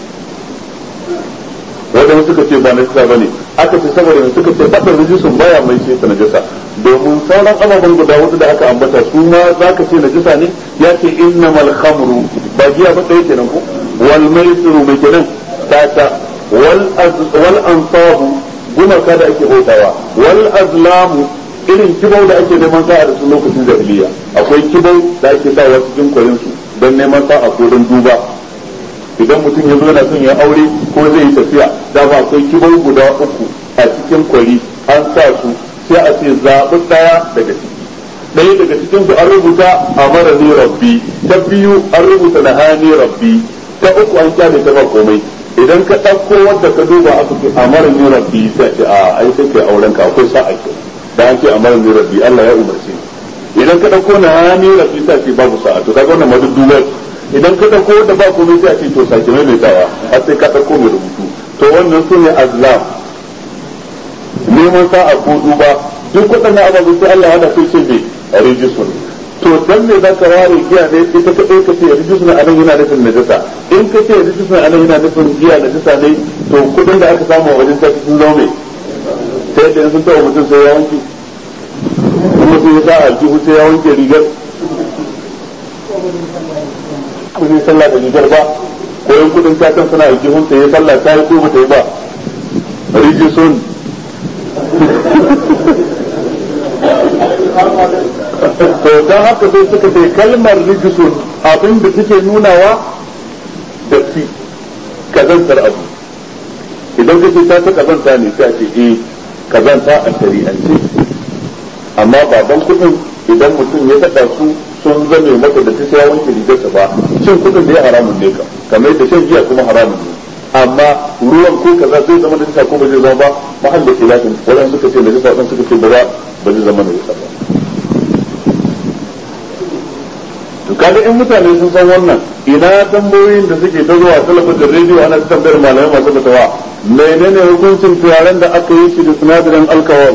wadanda suka ce ba najasa bane aka ce saboda suka ce fadar rijisun baya mai ce ta najasa domin sauran ababen guda hudu da aka ambata su ma zaka ce najasa ne ya ce innamal khamru ba giya ba ɗaya kenan ko wal maisiru mai kenan tata wal wal ansabu gumaka da ake bautawa wal azlamu irin kibau da ake neman sa'a da su lokacin jahiliya akwai kibau da ake sawa cikin kwarin su don neman sa'a ko don duba idan mutum ya zo yana son ya aure ko zai yi tafiya da ba akwai kibau guda uku a cikin kwari an sa su sai a ce zaɓi ɗaya daga ciki ɗaya daga cikin su an rubuta amara ni rabbi ta biyu an rubuta nahani rabbi ta uku an kyale ta ba komai idan ka ɗauko wanda ka duba aka ce amara ni rabbi sai ce a ai sai kai auren ka akwai sa'a ke da an ce amara ni rabbi Allah ya umarce idan ka ɗauko nahani rabbi sai ce babu sa'a to kaga wannan madud duba idan ka ɗauko wanda ba komai sai a ce to sake mai tawa har sai ka ɗauko mai rubutu to wannan sune azlam neman sa'a ko duba duk waɗannan ababen sai Allah ya hada sai ce bai rijisun to dan me zaka ware giya ne ita ka ɗauka ce rijisun anan yana nufin najasa in ka ce rijisun anan yana nufin giya najasa ne to kudin da aka samu a wajen tafi sun zama mai sai da sun taɓa mutum sai ya wanke kuma sai ya sa aljihu sai ya wanke rigar ba zai sallah da rigar ba ko yan kudin takan suna aljihun sai ya sallah ta yi ko ba ta yi ba rijisun to don haka sai suka ce kalmar rijisun abin da suke nunawa da fi kazantar abu idan kace ta ta kazanta ne sai a ce eh kazanta a shari'ance amma baban kudin idan mutum ya taɗa su sun zame masa da ta sai wanke rigarsa ba cin kudin da ya haramun ne ka kamar da shan giya kuma haramun ne amma ruwan ko kaza zai zama da jisa ko ba zai zama ba mahallin khilafin wadan suka ce da jisa wadan suka ce ba ba zai zama da jisa ba to kaga in mutane sun san wannan ina tambayoyin da suke ta zuwa talabijin rediyo ana tambayar malamai masu fatawa menene hukuncin turaren da aka yi shi da sinadarin alkawal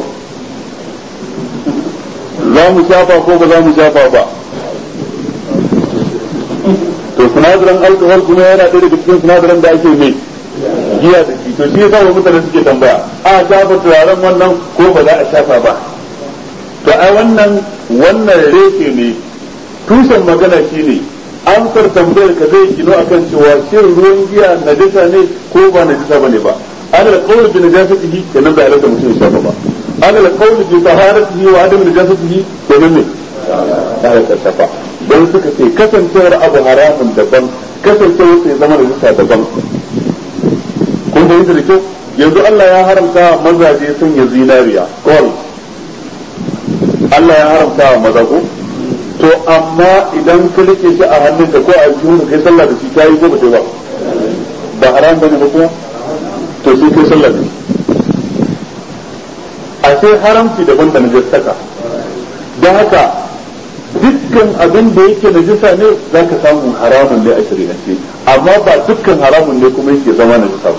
za mu shafa ko ba za mu shafa ba to sinadarin alkawal kuma yana ɗaya daga cikin sinadarin da ake mai giya da shi to shi yasa wa mutane suke tambaya a shafa turaren wannan ko ba za a shafa ba to ai wannan wannan reshe ne tushen magana shine amsar tambayar ka zai gino akan cewa shin ruwan giya najasa ne ko ba najasa bane ba ana da qawli bi najasatihi kenan bai halatta mutum ya shafa ba ana da qawli bi taharatihi wa adam najasatihi kenan ne ta halatta shafa dan suka ce kasancewar abu haramun daban kasancewar sai zama najasa daban kun bayyana da kyau yanzu Allah ya haramta mazaje sanya zinariya kawai Allah ya haramta maza ko to amma idan ka rike shi a hannunka ko a jikin kai sallah da shi ta yi ko ba ta ba ba haram bane ba kuma to sai kai sallah da shi a sai haramci daban da najasa don haka dukkan abin da yake najasa ne zaka samu haramun ne a shari'ance amma ba dukkan haramun ne kuma yake zama najasa ba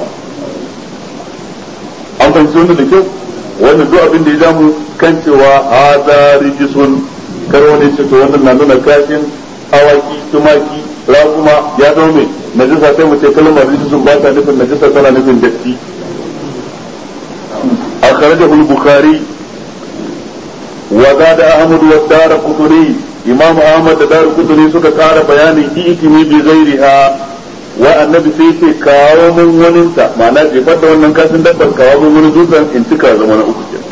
an fahimci wannan da kyau wannan duk abin da ya damu kan cewa hada rijisun kar wani ce to wannan na nuna kashin awaki tumaki raguma ya zama mai najasa sai mu ce kalmar rijisun ba ta nufin najasa tana nufin datti akhrajahu al-bukhari wa zada ahmad wa darqutni imam ahmad da darqutni suka kara bayanin itimi bi ghairiha wa annabi sai ce kawo mun waninta ma'ana jefar da wannan kashin dabbar kawo mun wani dutsen in cika zama na uku kenan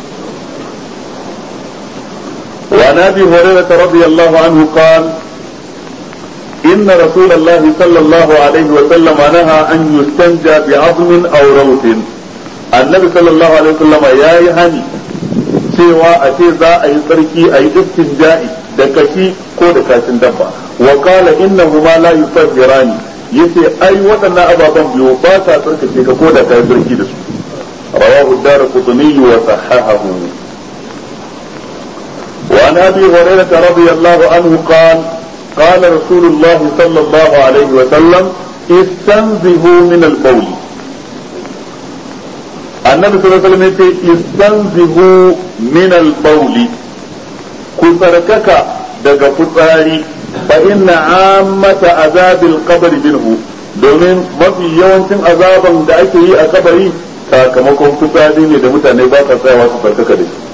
وعن ابي هريره رضي الله عنه قال ان رسول الله صلى الله عليه وسلم نهى ان يستنجى بعظم او روث النبي صلى الله عليه وسلم يا يهني cewa a ce za a yi tsarki a yi istinja'i da kashi ko da kashin dabba wa qala innahuma la yutahhirani yace ai waɗannan ababen biyu ba sa tsarkake ka ko da kai tsarki da su rawahu ad-darqutni wa sahahahu وعن ابي هريره رضي الله عنه قال قال رسول الله صلى الله عليه وسلم استنزهوا من البول النبي صلى الله عليه وسلم يقول استنزهوا من البول كثركك daga fitsari fa inna ammata azabil qabr minhu domin mafi yawancin azaban da ake yi a kabari sakamakon fitsari ne da mutane ba sa tsayawa su farkaka da shi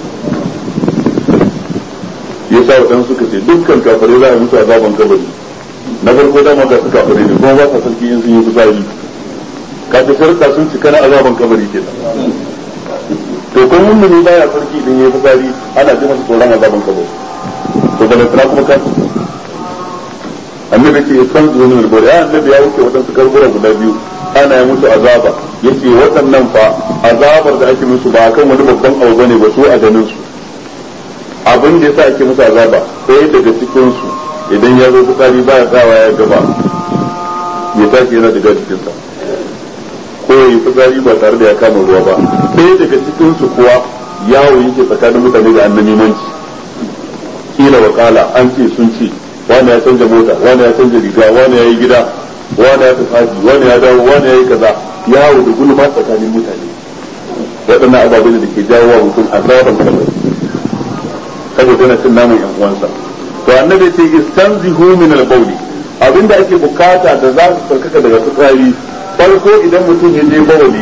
yasa wadan suka ce dukkan kafirai za a musu azaban kabari na farko dama ga su kafirai ne kuma ba sa sarki in sun yi fitsari kaga kaga sharuɗa sun cika na azaban kabari kenan to kun mummuni baya farki idan yayi fitsari ana ji masa tsoron azaban kabari to balantana kuma kan annabi ce san zuwa min al-bari annabi ya wuce wadansu karbura guda biyu ana yi musu azaba yace waɗannan fa azabar da ake musu ba kan wani babban abu bane ba su a ganin su abin da yasa ake musu azaba sai daga cikin su idan ya zo fitsari baya tsawa ya gaba ya tashi yana daga cikin sa ko yi fitsari ba tare da ya kama ruwa ba sai daga cikin su kuwa yawo yake tsakanin mutane da annabi manci kila wakala an ce sun ce wani ya canza mota wani ya canza riga wani ya yi gida wani ya tafi wani ya dawo wani ya yi kaza yawo da gulma tsakanin mutane waɗannan ababen da ke jawo wa mutum azaban kabari saboda yana cin naman yan uwansa to annabi ce istanzihu min al-bawli abinda ake bukata da za su sarkaka daga fitsari farko idan mutum ya je bawli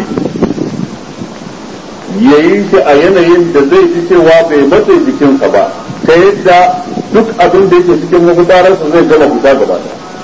yayi shi a yanayin da zai ji cewa bai matsayi jikinsa ba ta yadda duk abin da yake cikin mafitararsa zai gama fita gaba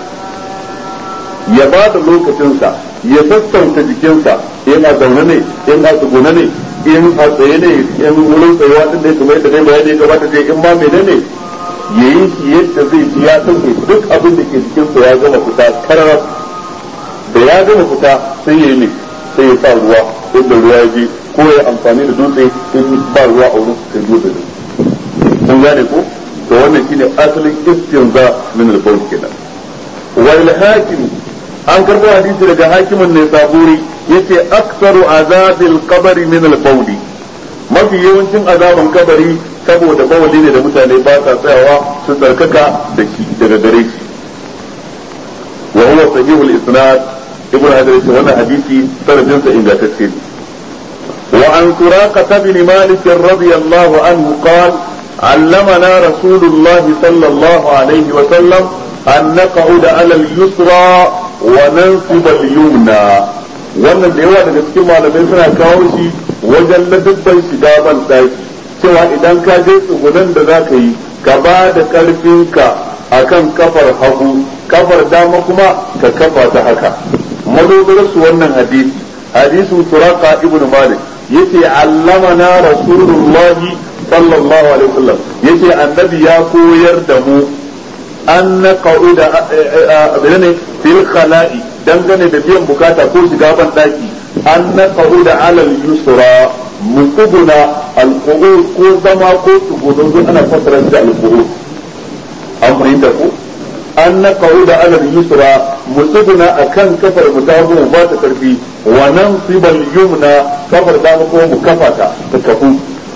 ya ba da lokacinsa ya sassauta jikinsa in a zaune ne in a tsugune ne in a tsaye ne in wurin tsayuwa din da kuma yadda dai bayani gabata dai in ma mene ne ya yi shi yadda zai ji ya sauke duk abin da ke jikinsa ya gama fita karar da ya gama fita sai ya yi ne sai ya sa ruwa inda ruwa ya je ko ya amfani da dutse in ba ruwa a wurin sai dutse kun gane ko to wannan shine asalin istinza min al-bawl kenan wal hakim an karbo hadisi daga hakimin ne saburi yace aktsaru azabil qabr min al-bawl mafi yawancin azaban kabari saboda bawali ne da mutane ba sa tsayawa su tsarkaka da shi daga gare shi wa huwa sahihul isnad ibn hajar yace wannan hadisi sanadin sa ingantacce ne wa an suraqah bin malik radiyallahu anhu qala علمنا رسول الله صلى الله عليه وسلم أن نقعد على اليسرى وننصب اليمنى wannan da yawa daga cikin malamai suna kawo shi wajen ladabban shiga ban daki cewa idan ka je tsugunan da za ka yi ka ba da karfinka akan kafar hagu kafar dama kuma ka kafa ta haka madogarar su wannan hadisi hadisu turaka ibnu malik yace allamana rasulullahi sallallahu alaihi wasallam yace annabi ya koyar da mu an naqauda abinane fil khala'i dangane da biyan bukata ko shiga ban daki an naqauda ala al-yusra mutubuna al-qu'ud ko zama ko tsugudu ana fasara da al-qu'ud an fahimta ko an naqauda ala al-yusra mutubuna akan kafar mutabu ba ta karfi wa nan sibal yumna kafar dama ko mu kafata ta kafu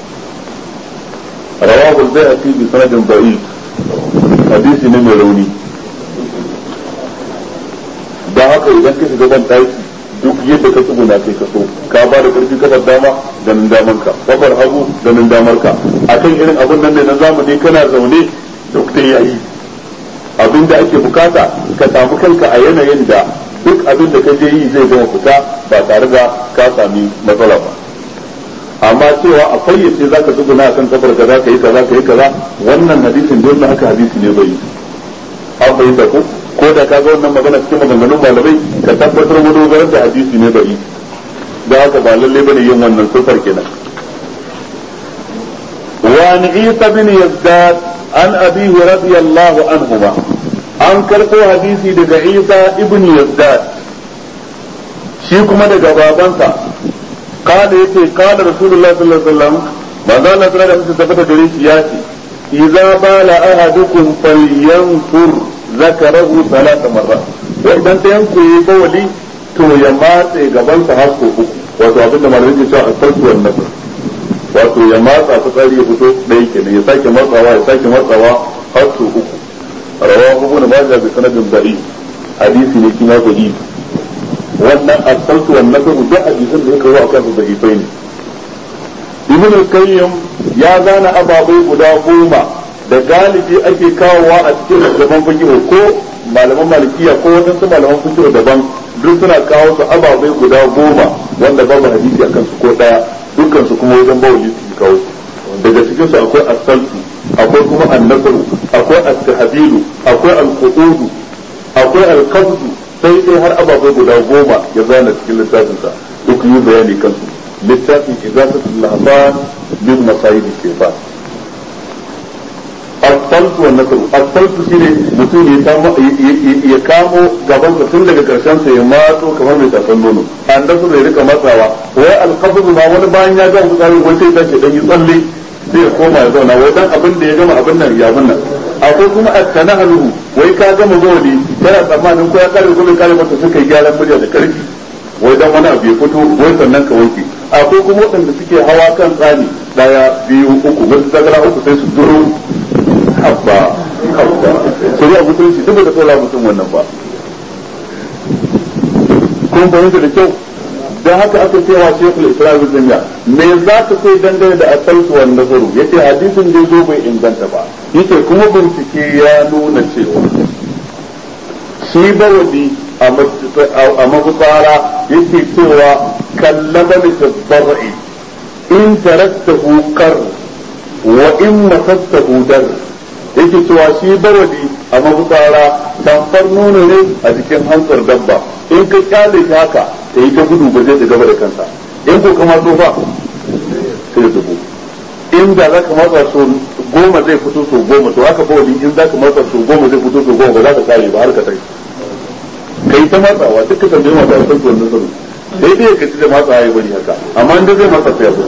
رواه البيهقي بسند ضعيف حديث من روني da haka idan ka shiga ban daki duk yadda ka tsuguna kai ka so ka ba da karfi kafar dama da nan damar ka kafar hagu da nan damar ka akan irin abin nan ne na zamani kana zaune duk da yayi abin da ake bukata ka samu kanka a yanayin da duk abin da ka je yi zai gama fita ba tare da ka sami matsala ba amma cewa a fayyace zaka tsuguna akan kafar ka zaka yi kaza ka yi kaza wannan hadisin dole haka hadisi ne bai an fahimta ko ko da ka ga wannan magana cikin maganganun malamai ka tabbatar madogarar da hadisi ne bai da haka ba lalle bane yin wannan sufar kenan wa an isa bin yazdad an abihi radiyallahu anhuma an karɓo hadisi daga isa ibn yazdad shi kuma daga babansa قال يتي قال رسول الله صلى الله عليه وسلم ما زال الله تعالى في ثبت دريش ياتي إذا بال أحدكم فلينفر ذكره ثلاث مرات وإذا أنت ينكو يبولي تو يمات قبل تحسكو wato abin da malamai ke cewa a sarki wannan wato ya matsa fitsari ya fito ɗaya kenan ya sake matsawa ya sake matsawa har su uku rawahu ibn majah bi sanadin da'i hadisi ne kima da'i wannan asautu wannan sabu da hadisin da yake zuwa kansu da ifai ne ibn al-qayyim ya gane ababai guda goma da galibi ake kawowa a cikin malaman fiqh ko malaman malikiya ko wadansu malaman fiqh daban duk suna kawo su ababai guda goma wanda babu hadisi a kansu ko daya dukkan su kuma wajen bawli su kawo daga cikin su akwai as-saltu akwai kuma an-nasru akwai at-tahdilu akwai al-qu'ud akwai al-qabd sai sai har ababai guda goma ya zana cikin littafinsa duk yi bayani kansu littafin igasatul lahfan min masayid shaytan asfaltu wa nasr asfaltu shine mutum ya kamo ya kamo gaban sa tun daga karshen sa ya matso kamar mai tafan nono an da su ya rika matsawa wai alqabdu ma wani bayan ya ga fitsarin wai sai tashi dan yi tsalle sai ya koma ya zauna wai dan abin da ya gama abin nan ya bunnan akwai kuma at-tanahlu wai ka gama gawali yana tsammanin ko ya kare ko bai kare masa suka yi gyaran murya da karfi wai dan wani abu ya fito wai sannan ka wanke akwai kuma waɗanda suke hawa kan tsani daya biyu uku wasu tagara uku sai su duro habba habba shari'a mutunci duk da tsora mutum wannan ba kun fahimta da kyau dan haka aka ce wa shekul islam ibn me za ka sai dangane da asaltu wan nazaru yace hadisin da zo bai inganta ba yace kuma bincike ya nuna cewa shi bawadi a mafitsara yake cewa kallaba ni tabarri in taraktahu qar wa in masattahu dar yake cewa shi bawadi a mafitsara tamfar nono ne a cikin hantsar dabba in ka kyale shi haka ta yi ta gudu ba zai gaba da kansa in ko kama so fa sai zubo in da za ka matsa so goma zai fito so goma to haka bawadi in za ka matsa so goma zai fito so goma ba za ka kare ba har ka tai kai ta matsawa duk ka tambaye mata san to wannan sabu sai dai ka ci da matsawa ya bari haka amma inda zai matsa sai ya fito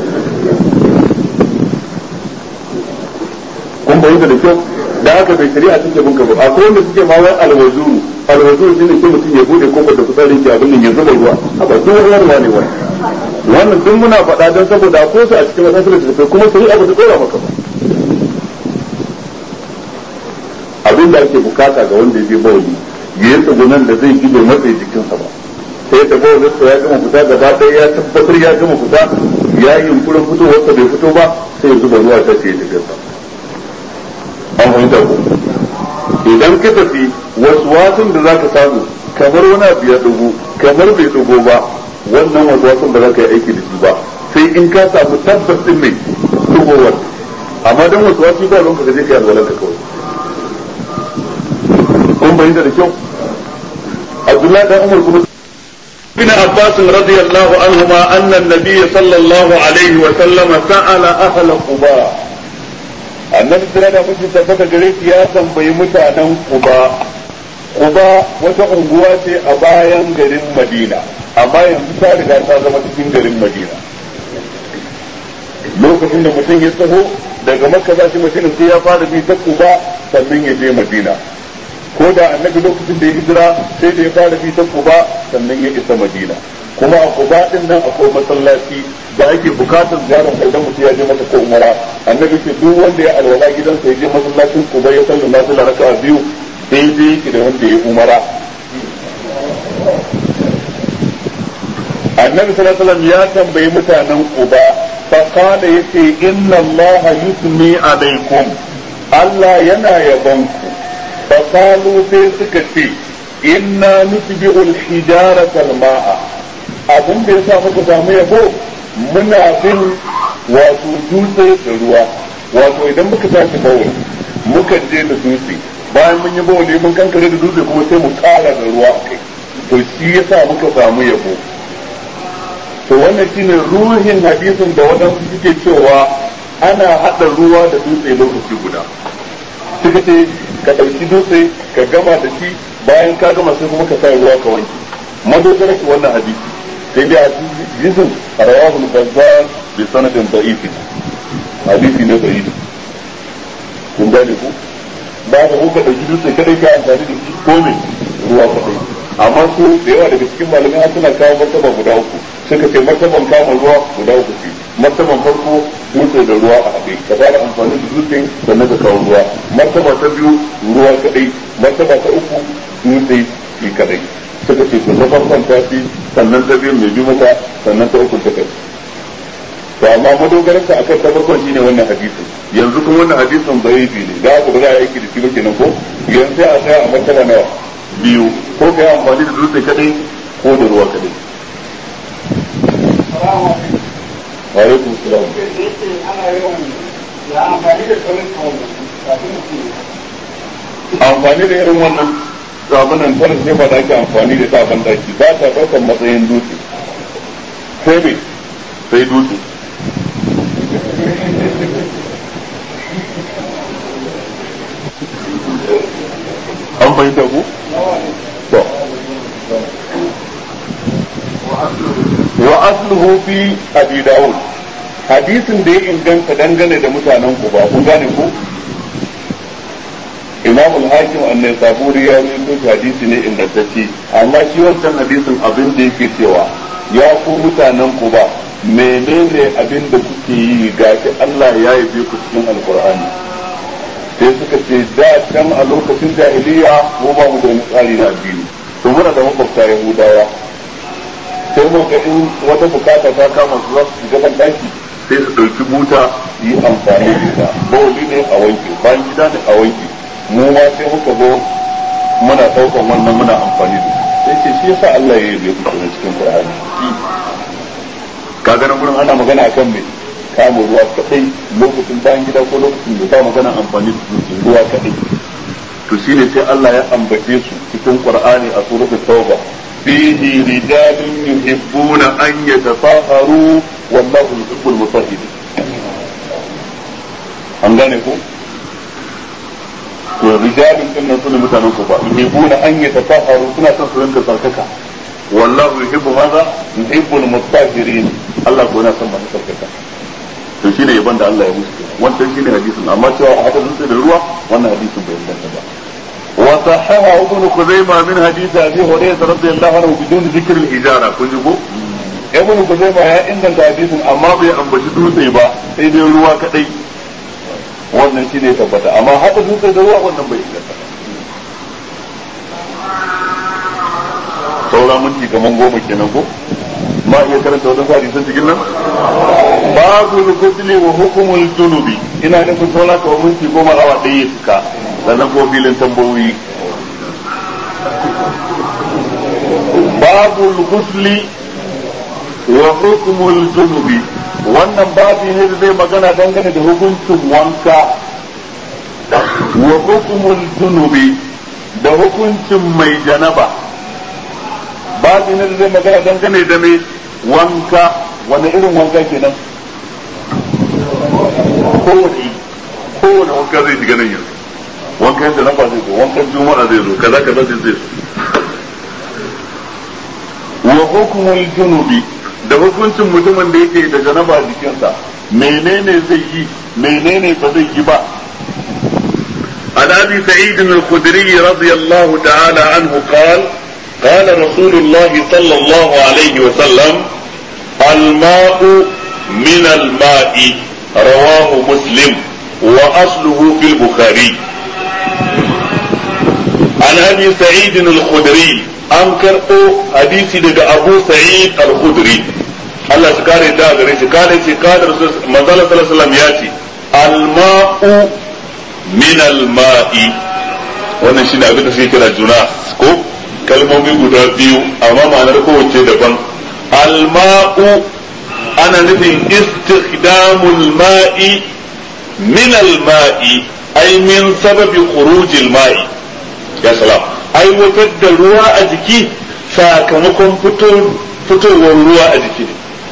kun bayyana da kyau da haka bai shari'a take bunka ba akwai wanda suke ma wai alwazuru alwazuru shine ko mutum ya bude kofar da fitsarin ki abin nan ya zuba ruwa a ba duk wani ruwa ne wani wannan duk muna faɗa don saboda akwai su a cikin masasar da kuma shari'a ba ta tsora maka ba abin da ake bukata ga wanda ya je bawali ya yi tsugunan da zai gido matsayi jikinsa ba sai ta bawalin sa ya gama fita gaba ɗaya ya tabbatar ya gama fita ya yi yunkurin fitowarsa bai fito ba sai ya zuba ruwa ta ce ya jikinsa an fahimta ku idan ka tafi wasu wasun da za ka samu kamar wani abu ya dugu kamar bai dugo ba wannan wasu wasun ba za ka yi aiki da shi ba sai in ka samu tabbas din mai dugowar amma dan wasu wasu ba ruwanka ka je ka yi alwalanka kawai kun bayyana da kyau Abdullahi dan Umar kuma ابن عباس رضي الله عنهما أن النبي صلى الله عليه وسلم سأل أهل قباء annabi sira da mutum tabbata gare shi ya tambayi mutanen Quba Quba wata unguwa ce a bayan garin Madina amma yanzu ta riga ta zama cikin garin Madina lokacin da mutum ya taho daga Makka za shi mutum sai ya fara bi ta Quba sannan ya je Madina ko da annabi lokacin da ya hijira sai da ya fara bi ta Quba sannan ya isa Madina kuma a Quba din nan akwai masallaci da ake bukatar ziyarar idan mutum ya je masa ko umara annabi ce duk wanda ya alwala gidansa ya je masallacin Quba ya sallu nafila raka'a biyu daidai yake da wanda ya umara annabi sallallahu alaihi wasallam ya tambayi mutanen Quba fa qala yace inna allaha yusmi alaikum Allah yana yabon ku fa qalu sai suka ce inna nutbi'u al-hijarata al-ma'a abin da yasa muka samu yabo muna bin wato dutse da ruwa wato idan muka tashi bawai muka je da dutse bayan mun yi bawali mun kankare da dutse kuma sai mu kara da ruwa a kai to shi yasa muka samu yabo to wannan shine ruhin hadisin da wadansu suke cewa ana hada ruwa da dutse lokaci guda suka ce ka dauki dutse ka gama da shi bayan ka gama sai kuma ka sa ruwa ka wanke madogara shi wannan hadisi sai dai hadisin rawahu al-bazzar bi sanadin da'if hadisi ne da'if kun gane ku ba da kuka dauki dutse kadai ka amfani da shi ko me ruwa kadai amma su da yawa daga cikin malamai suna kawo martaba guda uku suka ce martaban kama ruwa guda uku ce martaban farko dutse da ruwa a haɗe ka fara amfani da dutse sannan ka kawo ruwa martaba ta biyu ruwa kadai martaba ta uku dutse shi kadai suka ce to na farkon ta fi sannan ta biyu mai bi mata sannan ta uku ta kai to amma madogararsa akan ta farkon shine wannan hadisi yanzu kuma wannan hadisin da'ifi ne da aka ba za a aiki da shi ba kenan ko yanzu sai a tsaya a martaba nawa biyu ko kai amfani da dutse kadai ko da ruwa kadai wa alaikum salam amfani da irin wannan abin nan tare sai ba da ake amfani da ta ban daki ba ta ɗaukar matsayin dutse sai me sai dutse an fahimta ku? to wa asluhu fi abi daud hadisin da ya inganta dangane da mutanen ku ba kun gane ku imam al-hakim an-nisaburi ya rubuta hadisi ne ingantacce amma shi wancan hadisin abin da yake cewa ya ku mutanen ku ba menene abin da kuke yi gashi Allah ya yabe ku cikin alqur'ani sai suka ce da can a lokacin jahiliya mu ba mu da wani tsari na addini to muna da makwabta yahudawa sai mu ga in wata bukata ta kama su za su shiga ban daki sai su ɗauki buta yi amfani da ita bawali ne a wanke bayan gida ne a wanke mu ma sai muka zo muna ɗaukan wannan muna amfani da sai ce shi yasa Allah ya yi ku cikin Qur'ani kaga nan gurin ana magana akan me kama ruwa kadai lokacin bayan gida ko lokacin da ta magana amfani da ruwa kadai to shine sai Allah ya ambace su cikin Qur'ani a suratul Tauba fihi rijalun yuhibbuna an yatatahharu wallahu yuhibbul mutahhirin an gane ko to rijalun din nan sunan mutanen ku ba yuhibbuna an yatatahharu suna son su rinka tsarkaka wallahu yuhibbu madha yuhibbul mutahhirin Allah ko yana son masu tsarkaka to shine yaban da Allah ya musu wannan shine hadisin amma cewa a hada dutse da ruwa wannan hadisin bai inganta ba wa sahaha ibn khuzaimah min hadith abi hurairah radiyallahu anhu bidun dhikr al-hijara kun ji ko ibn khuzaimah ya inganta hadisin amma bai ambaci dutse ba sai dai ruwa kadai wannan shine tabbata amma hada dutse da ruwa wannan bai inganta saura minti kaman goma kenan ko ma iya karanta wadansu hadisan cikin nan babu al-ghusli wa hukmul junubi ina nufin saura ka minti goma awa ɗaya suka sannan ko filin tambayoyi babu al-ghusli wa hukmul junubi wannan babu ne da zai magana dangane da hukuncin wanka wa hukmul junubi da hukuncin mai janaba babu ne da zai magana dangane da mai wanka wani irin wanka kenan kowane kowane wanka zai shiga nan yanzu wankan da nafa zai zo wankan juma'a zai zo kaza kaza zai zo wa hukmul junubi da hukuncin mutumin da yake da janaba jikinsa menene zai yi menene ba zai yi ba عن ابي سعيد الخدري رضي الله تعالى عنه قال قال رسول الله صلى الله عليه وسلم الماء من الماء رواه مسلم واصله في البخاري عن ابي سعيد الخدري انكر حديثي daga ابو سعيد الخدري Allah shi kare da gare shi kare shi kare rasul manzo sallallahu alaihi wasallam yace al-ma'u min al-ma'i wannan shine abin da suke kira junas ko kalmomi guda biyu amma ma'anar kowace daban al-ma'u ana nufin istikhdamul ma'i min al-ma'i ay min sababi khurujil ma'i ya salam aiwatar da ruwa a jiki sakamakon fitowar ruwa a jiki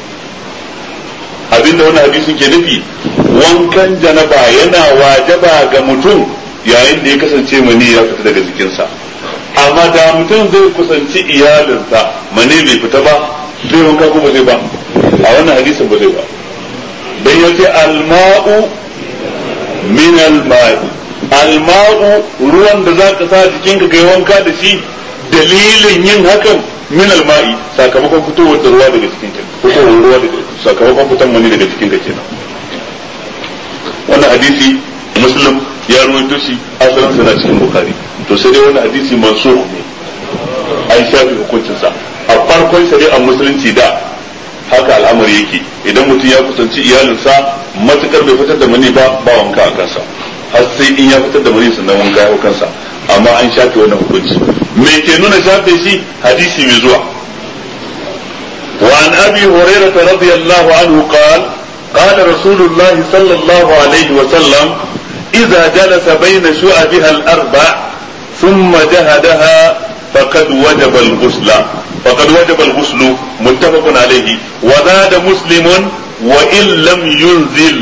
abinda wani hadisin ke nufi wankan janaba yana wajaba ga mutum yayin da ya kasance mani ya fita daga jikinsa amma da mutum zai kusanci iyalinsa mani bai fita ba zai wanka ko ba zai ba a wannan hadisin ba zai ba dan yace alma'u min alma'i alma'u ruwan da zaka sa jikinka kai wanka da shi dalilin yin hakan min alma'i sakamakon fitowar da ruwa daga cikin ka fitowar ruwa daga sakamakon fitan mani daga cikin ka kenan wannan hadisi muslim ya rawaito shi asalin sa na cikin bukhari to sai dai wannan hadisi mansukh ne an shafi hukuncin sa a farkon shari'ar musulunci da haka al'amari yake idan mutum ya kusanci iyalinsa matukar bai fitar da mani ba ba wanka a kansa har sai in ya fitar da mani sannan wanka ya kansa amma an shafe wannan hukunci me ke nuna shafe shi hadisi mai zuwa وعن ابي هريره رضي الله عنه قال قال رسول الله صلى الله عليه وسلم اذا جلس بين شعبها الاربع thumma jahadaha faqad wajaba al-ghusl faqad wajaba al-ghusl muttafaqun alayhi wa zada muslimun wa in lam yunzil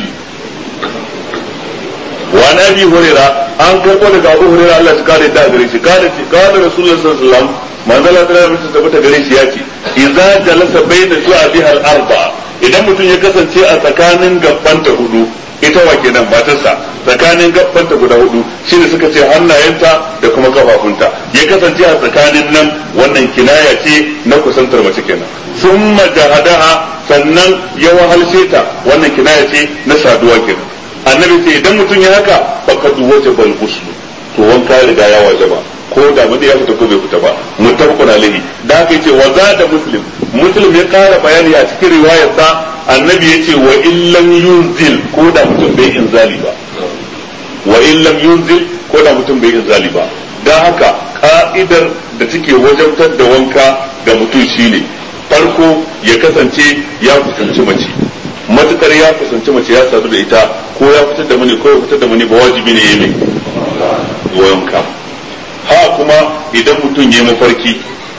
wa nabi hurira an karbo daga Abu Hurairah Allah ya kare da gare shi kare shi kare Rasulullah sallallahu alaihi wasallam manzala ta mutum tabbata gare shi yace idza jalasa baina shu'abiha al-arba idan mutum ya kasance a tsakanin gabbanta hudu ita wa kenan matarsa tsakanin gabbanta guda hudu shine suka ce hannayenta da kuma kafafunta ya kasance a tsakanin nan wannan kinaya ce na kusantar mace kenan summa jahadaha sannan ya wahalce ta wannan kinaya ce na saduwa kenan annabi ce idan mutum ya haka faqad wajaba al-ghusl to wanka ya riga ya wajaba ko da mun ya fita ko bai fita ba muttafaqun alaihi da haka yace wa zada muslim muslim ya kara bayani a cikin riwayar sa annabi yace wa illam yunzil ko da mutum bai inzali ba wa illam yunzil ko da mutum bai inzali ba dan haka ka'idar da take wajabtar da wanka ga mutum shine farko ya kasance ya kusanci mace matukar ya kusanci mace ya sadu da ita ko ya fitar da mani ko ya fitar da mani ba wajibi ne yayi wanka ha kuma idan mutum ya mafarki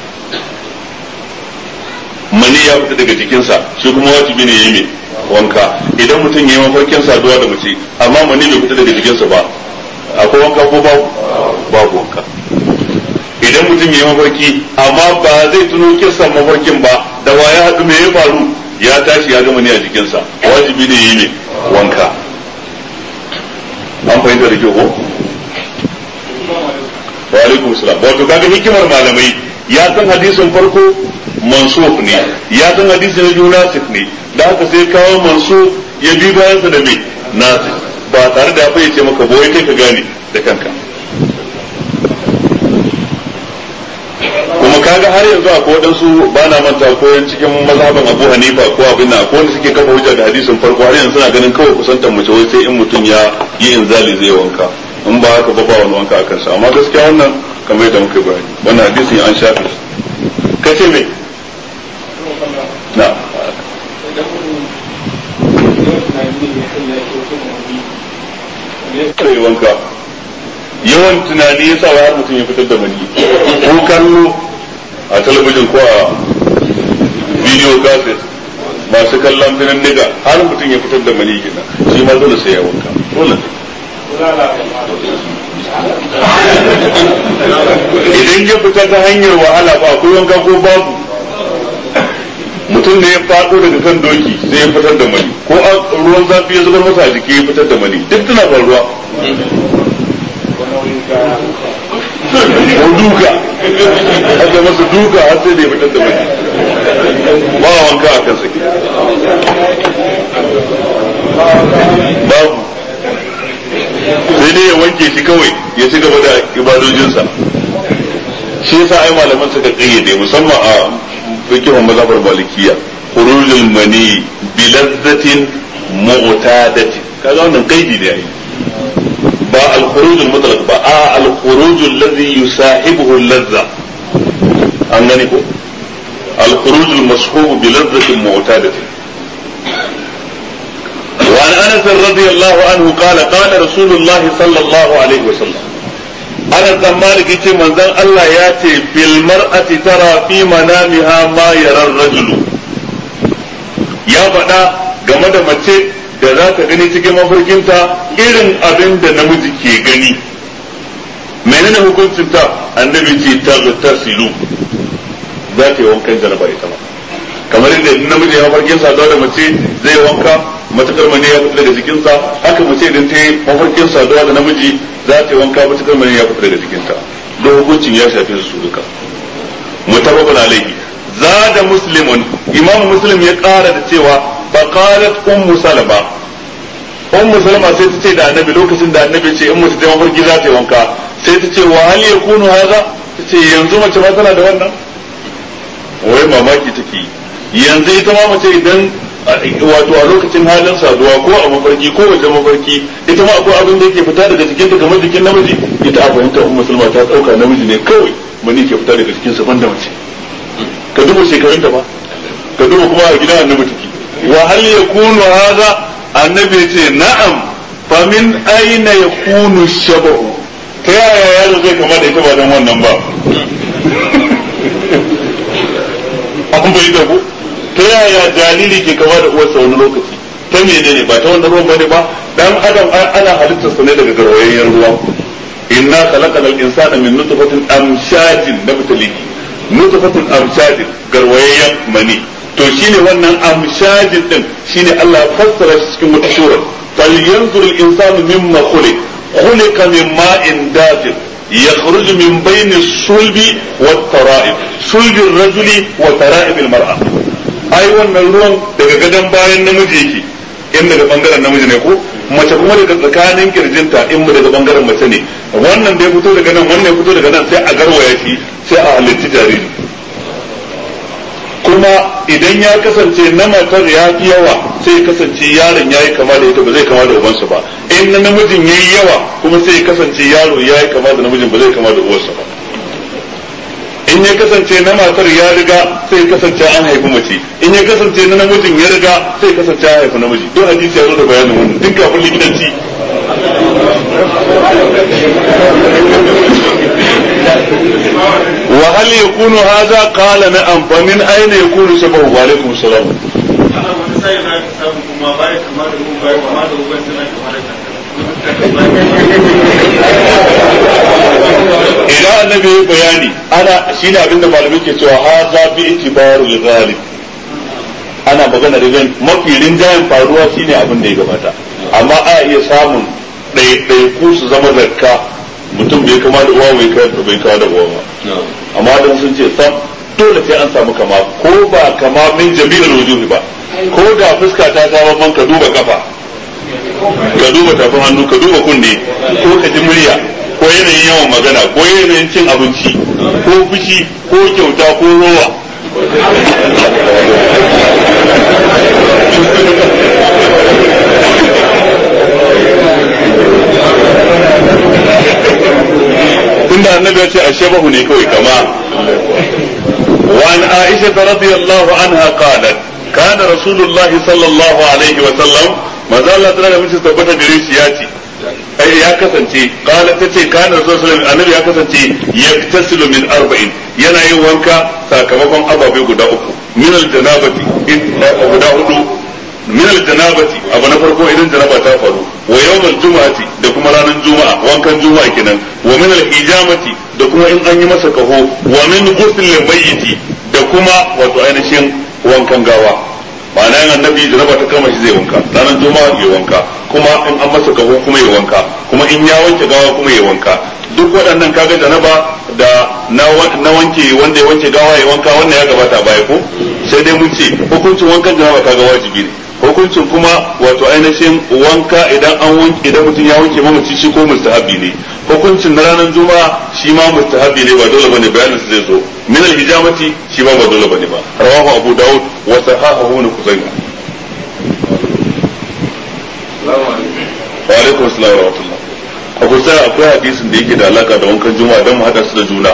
mani ya fita daga jikinsa shi kuma wajibi ne yayi wanka idan mutum ya mafarkin saduwa da mace amma mani bai fita daga jikinsa ba akwai wanka ko babu babu wanka idan mutum ya mafarki amma ba zai tuno kissan mafarkin ba da waya haɗu me ya faru ya tashi ya gama ne a jikinsa wajibi ne yayi wanka an fahimta da kyau ko wa alaikum salam wato kaga hikimar malamai ya san hadisin farko mansukh ne ya san hadisin na biyu nasikh ne da haka sai kawo mansukh ya bi bayan sa da me nasikh ba tare da ya ce maka boye kai ka gane da kanka kuma kaga har yanzu akwai wadansu ba na manta ko yan cikin mazhaban Abu Hanifa ko abin nan akwai wanda suke kafa hujja da hadisin farko har yanzu suna ganin kawai kusantar mace wai sai in mutum ya yi inzali zai wanka in ba haka ba ba wani wanka akan sa amma gaskiya wannan kamar yadda muka bayani wannan hadisin an shafe kace me na ne wanka yawan tunani yasa wa har mutum ya fitar da mani ko kallo a talabijin ko a video cassette masu kallon finin niga har mutum ya fitar da mani kenan shi ma dole sai ya wanka dole idan ya fita ta hanyar wahala ba akwai wanka ko babu mutum ne ya faɗo daga kan doki sai ya fitar da mani ko ruwan zafi ya zubar masa a jiki ya fitar da mani duk tana faruwa ko duka aka masa duka har sai da ya fitar da mani ba wanka a kansa babu sai dai ya wanke shi kawai ya ci gaba da ibadojinsa shi yasa ai malaman suka kayyade musamman a fikihun mazhabar malikiya khurujul mani bi lazzatin mu'tadati kaga wannan kaidi ne ai ba al-khuruj al-mutlaq ba a al-khuruj alladhi yusahibuhu al-ladza an gani ko al-khuruj al-mashhub bi lazzatin mu'tadati وعن انس رضي الله عنه قال قال رسول الله صلى الله عليه وسلم ana tsammanin ce manzon Allah ya ce bil mar'ati tara fi manamiha ma yara rajulu ya faɗa game da mace da za ta gani cikin mafarkinta irin abin da namiji ke gani menene hukuncin ta annabi ce ta tasilu za ta yi wankan jaraba ita ma kamar yadda namiji ya mafarkin saduwa da mace zai wanka matakar mani ya fita daga jikinsa haka mace idan ta yi mafarkin saduwa da namiji za ta yi wanka matakar mani ya fita daga jikinta da hukuncin ya shafe su duka mutabakun alaihi zada muslimun imam muslim ya kara da cewa faqalat ummu salama ummu salama sai ta ce da annabi lokacin da annabi ce in mace ta mafarki za ta yi wanka sai ta ce wa hal yakunu hadha ta ce yanzu mace ma tana da wannan wai mamaki take yanzu ita ma mace idan wato a lokacin halin saduwa ko a mafarki ko wajen mafarki ita ma akwai abin da yake fita daga jikinta kamar jikin namiji ita a fahimta ummu musulma ta dauka namiji ne kawai mani ke fita daga jikinsa banda mace ka duba shekarun ta ba ka duba kuma a gidan annabi take wa hal yakunu hadha annabi ce na'am fa min aina yakunu shabahu ta yaya yaro zai kama da ita ba don wannan ba an bai da ku ta yaya jariri ke kama da uwarsa wani lokaci ta menene ba ta wannan ruwan bane ba dan adam ana halittar sa ne daga garwayoyin ruwa inna khalaqal insana min nutfatin amshajin nabtalihi nutfatin amshajin garwayoyin mani to shine wannan amshajin din shine Allah ya fassara shi cikin wata sura fal yanzur al insanu mimma khuliq khuliqa min ma'in dafiq يخرج من بين الصلب والترائب صلب الرجل وترائب المرأة ai wannan ruwan daga gadon bayan namiji yake in daga bangaren namiji ne ko mace kuma daga tsakanin kirjinta in daga bangaren mace ne wannan da ya fito daga nan wannan ya fito daga nan sai a garwaya shi sai a halitta jariri kuma idan ya kasance na matar ya fi yawa sai kasance yaron ya yi kama da ita ba zai kama da ubansa ba in na namijin ya yi yawa kuma sai kasance yaro ya yi kama da namijin ba zai kama da uwarsa ba in ya kasance na matar ya riga sai kasance an haifi mace in ya kasance na namijin ya riga sai kasance an haifi namiji don hadisi ya zo da bayanin wannan duk kafin likitanci وهل يكون هذا قال نعم فمن أين يكون شبهه وعليكم السلام إذا النبي بياني أنا شين أبن معلومي كتوى هذا باعتبار الغالب أنا بغنى رجل ما في رنجان فاروا شين أبن دي قبطا أما آئي سامن ɗaiɗaiku su zama zakka mutum bai kama da uwa bai bai kama da uwa ba amma dan sun ce sam dole sai an samu kama ko ba kama min jami'ul wujuhi ba ko da fuska ta ta babban ka duba kafa ka duba tafin hannu ka duba kunne ko ka ji murya ko yanayin yawan magana ko yanayin cin abinci ko fushi ko kyauta ko rowa tunda annabi ya ce ashabahu ne kawai kama wa an aisha radiyallahu anha qalat kana rasulullah sallallahu alaihi wa sallam manzo Allah tana mace tabbata gare shi ya ce ai ya kasance qalat tace kana rasulullah annabi ya kasance yaktasilu min arba'in yana yin wanka sakamakon ababe guda uku min aljanabati guda hudu min aljanabati abu na farko idan janaba ta faru wa yawmal jumu'ati da kuma ranar juma'a wankan juma'a kenan wa min al-hijamati da kuma in an yi masa kaho wa min ghusl al-mayyiti da kuma wato ainihin wankan gawa ma'ana in annabi janaba ta kama shi zai wanka ranar juma'a ya wanka kuma in an masa kaho kuma ya wanka kuma in ya wanke gawa kuma ya wanka duk waɗannan kaga janaba da na wanke wanda ya wanke gawa ya wanka wannan ya gabata baya ko sai dai mun ce hukuncin wankan janaba kaga wajibi ne hukuncin kuma wato ainihin wanka idan an wanke idan mutum ya wanke mamaci shi ko mustahabi ne hukuncin na ranar juma'a shi ma mustahabi ne ba dole bane bayanin su zai zo min al-hijamati shi ma ba dole bane ba rawahu abu daud wa sahahahu ibn khuzaimah wa alaikum assalam wa rahmatullah abu sai akwai hadisin da yake da alaka da wankan juma'a dan mu hada su da juna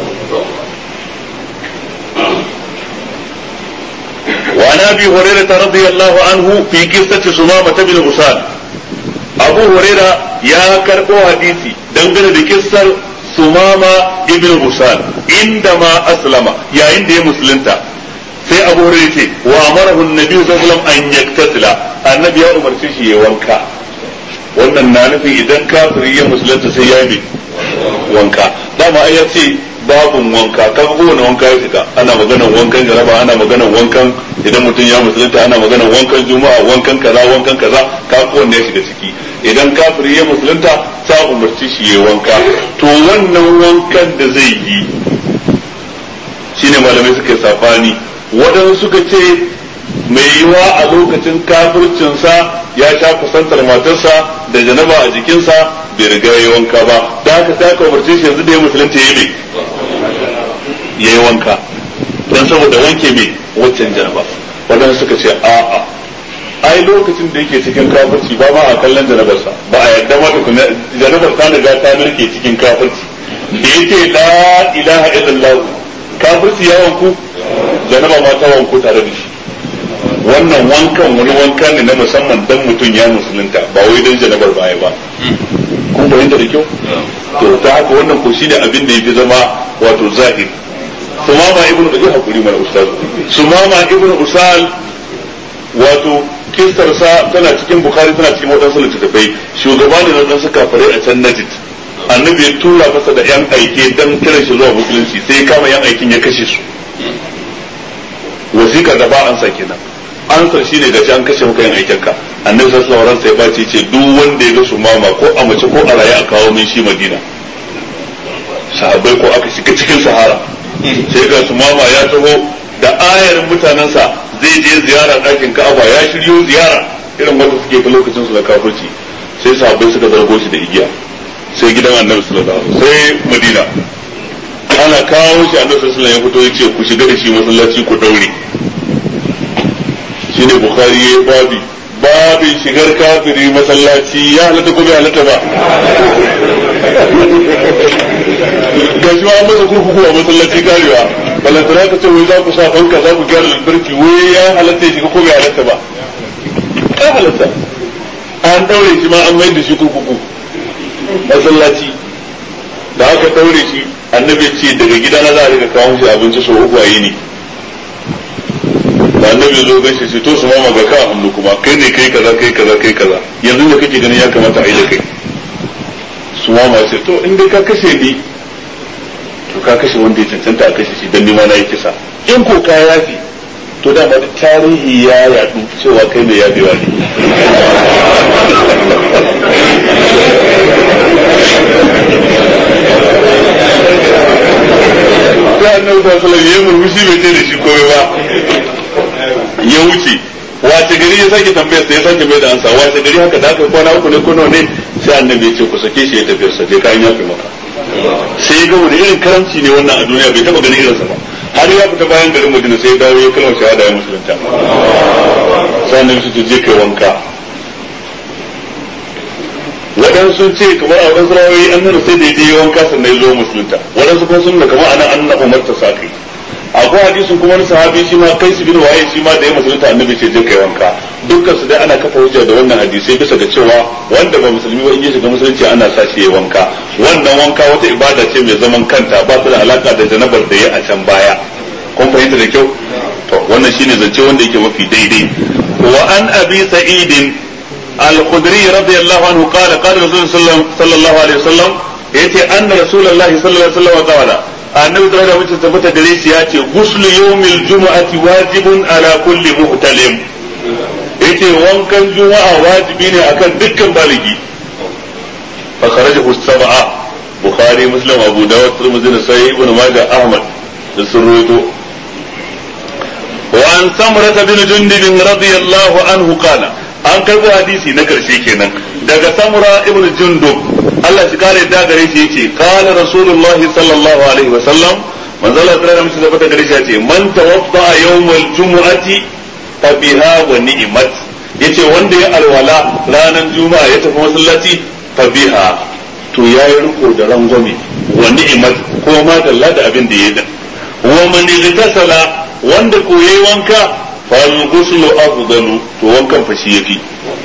وعن ابي هريره رضي الله عنه في قصه سمامه بن غسان ابو هريره يا كربو حديثي dangane da kissar sumama ibn غسان عندما اسلم يا عند musulunta sai abu hurairah ce wa amarahu an-nabi sallallahu alaihi wasallam an yaktasila annabi ya umarce shi ya wanka wannan na nufin idan kafiri ya musulunta sai ya yi wanka dama ai ya ce babun wanka kaga kowane wanka ya shiga ana maganar wankan jaraba ana maganar wankan idan mutum ya musulunta ana maganar wankan juma'a wankan kaza wankan kaza ka kowanne ya shiga ciki idan kafiri ya musulunta ta umarci shi ya wanka to wannan wankan da zai yi shine malamai suka yi safani waɗansu suka ce mai yiwa a lokacin kafircinsa ya sha kusantar matarsa da janaba a jikinsa bai riga ya yi wanka ba da haka ta umarci shi yanzu da ya musulunta ya yi ya yi wanka don saboda wanke mai waccan janaba wadanda suka ce a'a ai lokacin da yake cikin kafirci ba ma a kallon janabarsa ba a yadda ma tukuna janabar ta riga ta narke cikin kafirci da yake la ilaha illallah kafirci ya wanku janaba ma ta wanku tare da shi wannan wankan wani wanka ne na musamman dan mutum ya musulunta ba wai dan janabar baya ba kuma mun fahimta da kyau to ta haka wannan ko shine abin da yake zama wato zahiri. Sumama ibnu da hakuri mara ustaz Sumama ibnu Usal wato kistarsa tana cikin Bukhari tana cikin wadansu littattafai. Shugaba ne na wadansu kafirai a can Najd, annabi ya tura masa da yan aike dan kiran shi zuwa musulunci, sai ya kama yan aikin ya kashe su. Wasiƙar da ba an sa kenan, ansar shine gashi an kashe maka yan aikin ka. Annabi sallallahu alaihi wasallam sai ya bace ce duk wanda ya ga Sumama ko a mace ko a raye a kawo min shi Madina. Sahabbai ko aka shiga cikin Sahara, sai ga Sumama ya taho da ayarin mutanensa zai je ziyara ɗakin Ka'aba, ya shiryo ziyara irin wanda suke ta lokacin su da kafirci. Sai sahabbai suka zargo shi da igiya, sai gidan Annabi sallallahu alaihi wasallam sai Madina. Ana kawo shi Annabi sallallahu alaihi wasallam ya fito ya ce ku shiga da shi masallaci ku daure. Shine Bukhari ya babi babin shigar kafiri masallaci ya halatta ko bai halatta ba. Ga shi ma masa kurkuku a masallaci karewa, balantana ka ce wai za ku sa fanka za ku gyara lantarki, wai ya halatta shi ko bai halatta ba. Ya halatta, an daure shi ma an mai da shi kurkuku masallaci. Da aka daure shi annabi ce daga gidana za a rika kawo shi abinci sau uku a yini. Da annabi zo gaishe shi to su mama ga ka hannu kuma kai ne kai kaza kai kaza kai kaza, yanzu da kake ganin ya kamata a yi da kai. Su mama ce to in dai ka kashe ni to ka kashe wanda ya cancanta a kashe shi dan nima na yi kisa, in ko ka yafi to da ba tarihi ya yadu cewa kai mai yafewa ne. Sai annabi sallallahu alaihi wasallam ya murmushi bai ce da shi komai ba, ya wuce. Wace gari ya sake tambayar sai ya sake mai da ansa, wace gari haka da aka kwana uku ne ko nawa ne, sai annabi ya ce ku sake shi ya tafi sa je kayan yafe maka. Sai ya ga wani irin karamci ne wannan a duniya, bai taba ganin irinsa ba. Har ya fita bayan garin Madina sai ya dawo ya kalmar shahada ya musulunta. Sai annabi su je kai wanka. Waɗansu sun ce kamar a waɗansu rawayi an nuna sai da ya je wanka sannan ya zo musulunta, waɗansu kuma sun da kamar anan an na umarta sa kai. Akwai hadisin kuma wani sahabi shi ma kai su bin waye shi ma da ya musulunta annabi ce je kai wanka. Dukkan su dai ana kafa hujja da wannan hadisai bisa ga cewa wanda ba musulmi ba in ya shiga musulunci ana sa shi ya wanka. Wannan wanka wata ibada ce mai zaman kanta, ba ta da alaka da janabar da ya a can baya. Kun fahimta da kyau? To wannan shine zance wanda yake mafi daidai. Wa an abi sa'idin al-khudri radiyallahu anhu qala qala rasulullah sallallahu alaihi wasallam yace anna rasulullah sallallahu alaihi wasallam qala annabi da mutum tabbata gare shi yace ghuslu yawmil jumu'ati wajibun ala kulli muhtalim, yace wankan juma'a wajibi ne akan dukkan baligi. fa kharajahu sab'a bukhari muslim abu dawud tirmidhi nasai ibn majah ahmad da surwaito. wa an samurata bin jundub radiyallahu anhu qala, an karbo hadisi na karshe kenan daga samura ibn jundub Allah shi kare da gare shi yace qala rasulullah sallallahu alaihi wa sallam, manzo Allah tsara musu da bata gare shi yace man tawadda yawmal jumu'ati fa biha wa ni'mat, yace wanda ya alwala ranar juma'a ya tafi masallaci fa biha to yayi riko da rangwame, wa ni'mat ko ma dalla da abin da yayi. wa man igtasala wanda ko yayi wanka fal ghuslu afdalu, to wankan fa shi yafi.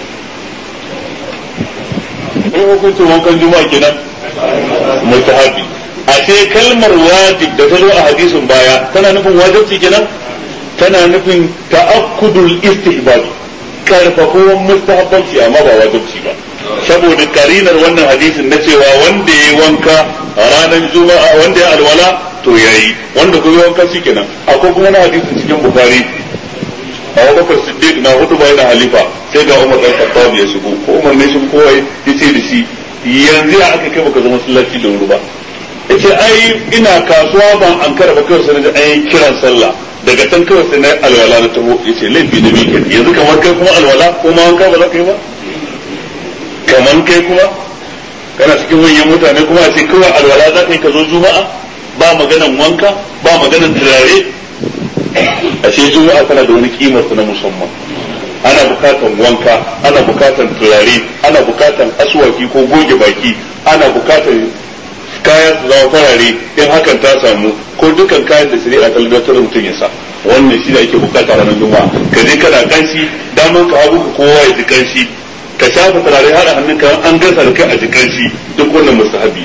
in hukuncin wankan juma'a kenan mutahabi. a ce kalmar wajib da ta zo a hadisin baya tana nufin wajibci kenan, tana nufin ta'akkudul istihbab, karfafuwan mustahabbanci amma ba wajibci ba, saboda karinar wannan hadisin na cewa wanda yayi wanka a ranar juma'a wanda ya alwala to yayi, wanda kuma wanka shi kenan. akwai kuma na hadisin cikin bukhari Abu Bakar Siddiq na hudu bayan halifa, sai ga Umar dan Khattab ya shigo, ko Umar ne shi kowa yace da shi yanzu ya aka kai baka zama masallaci da wuri ba. Yace ai ina kasuwa ban an kara ba kawai sai da ai kiran sallah, daga tan kawai sai na alwala na taho. Yace laifi da mike yanzu kamar kai kuma alwala kuma wanka ba za ka yi ba, kamar kai kuma kana cikin manyan mutane kuma a ce kawai alwala za ka yi ka zo juma'a, ba maganan wanka ba maganan turare. ashe juma'a tana da wani kimar na musamman, ana bukatan wanka, ana bukatan turare, ana bukatan aswaki ko goge baki, ana bukatan kayan su zama farare in hakan ta samu, ko dukan kayan da shari'a ta ladatar mutum ya sa. wannan shi da ake bukata ranar juma'a, ka je kana kanshi daman ka hagu ka kowa ya ji kanshi, ka shafa turare har a hannunka an gasa da kai a jikin shi duk wannan mustahabi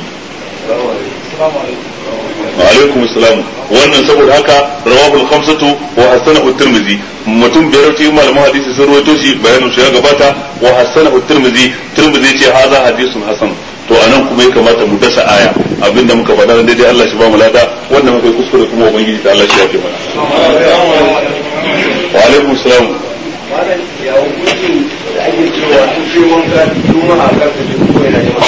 wa alaikum assalam wannan saboda haka rawahul khamsatu wa hasanahu at-tirmidhi mutum biyar cikin malaman hadisi sun rawaito shi bayanin shi ya gabata wa hasanahu at-tirmidhi tirmidhi ce haza hadisun hasan to anan kuma ya kamata mu dasa aya abinda muka faɗa dan daidai Allah shi ba mu lada wannan muka kuskure kuma ubangiji ta Allah shi ya fi mana wa alaikum assalam malam ya hukunci da ake cewa an ce wanka juma'a kan ta ji ko yana yin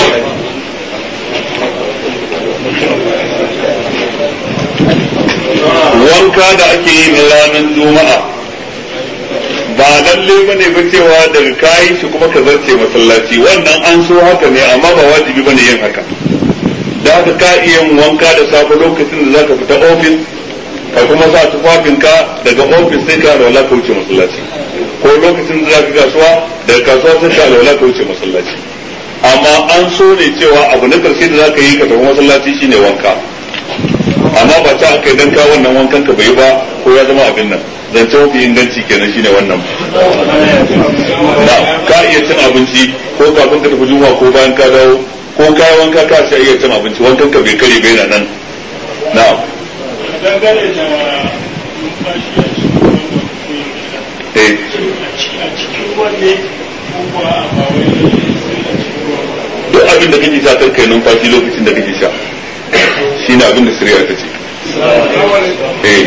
wanka da ake yi na ranar juma'a ba lalle bane ba cewa daga kayi shi kuma ka zarce masallaci wannan an so haka ne amma ba wajibi bane yin haka da haka ka iya wanka da safe lokacin da zaka fita ofis ka kuma sa tufafinka daga ofis sai ka alwala ka wuce masallaci ko lokacin da zaka kasuwa daga kasuwa sai ka alwala ka wuce masallaci amma an so ne cewa abu na karshe da zaka yi ka tafi masallaci shine wanka amma ba ta aka dan ka wannan wankan ka bai ba ko ya zama abin nan zance mafi inganci kenan shine wannan na ka iya cin abinci ko kafin ka tafi juma'a ko bayan ka dawo ko ka wanka ka sai iya cin abinci wankan ka bai kare bai na nan na'am dangane da numfashi a cikin a cikin wanne kuma a bawai duk abin da kake sha kar kai numfashi lokacin da kake sha shine abin da shari'a ta ce eh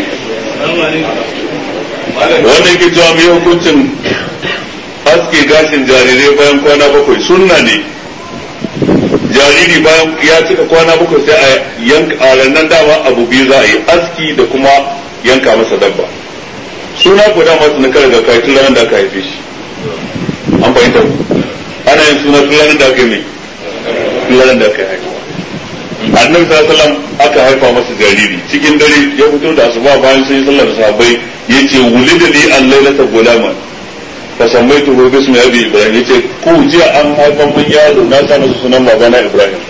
wannan yake cewa mai hukuncin aske gashin jarirai bayan kwana bakwai sunna ne jariri bayan ya cika kwana bakwai sai a yanka a ranar dama abu biyu za a yi aski da kuma yanka masa dabba suna ko dama su na kare ga kai tun ranar da aka haife shi an fahimta ana yin suna tun ranar da aka yi mai tun ranar da aka haife annabi sallallahu alaihi wasallam aka haifa masa jariri cikin dare ya fito da asuba bayan sun yi sallar sahabbai yace wulida li al-lailata gulaman fa sammaitu hu bismi abi ibrahim yace ku jiya an haifa mun yaro na sa masa sunan babana ibrahim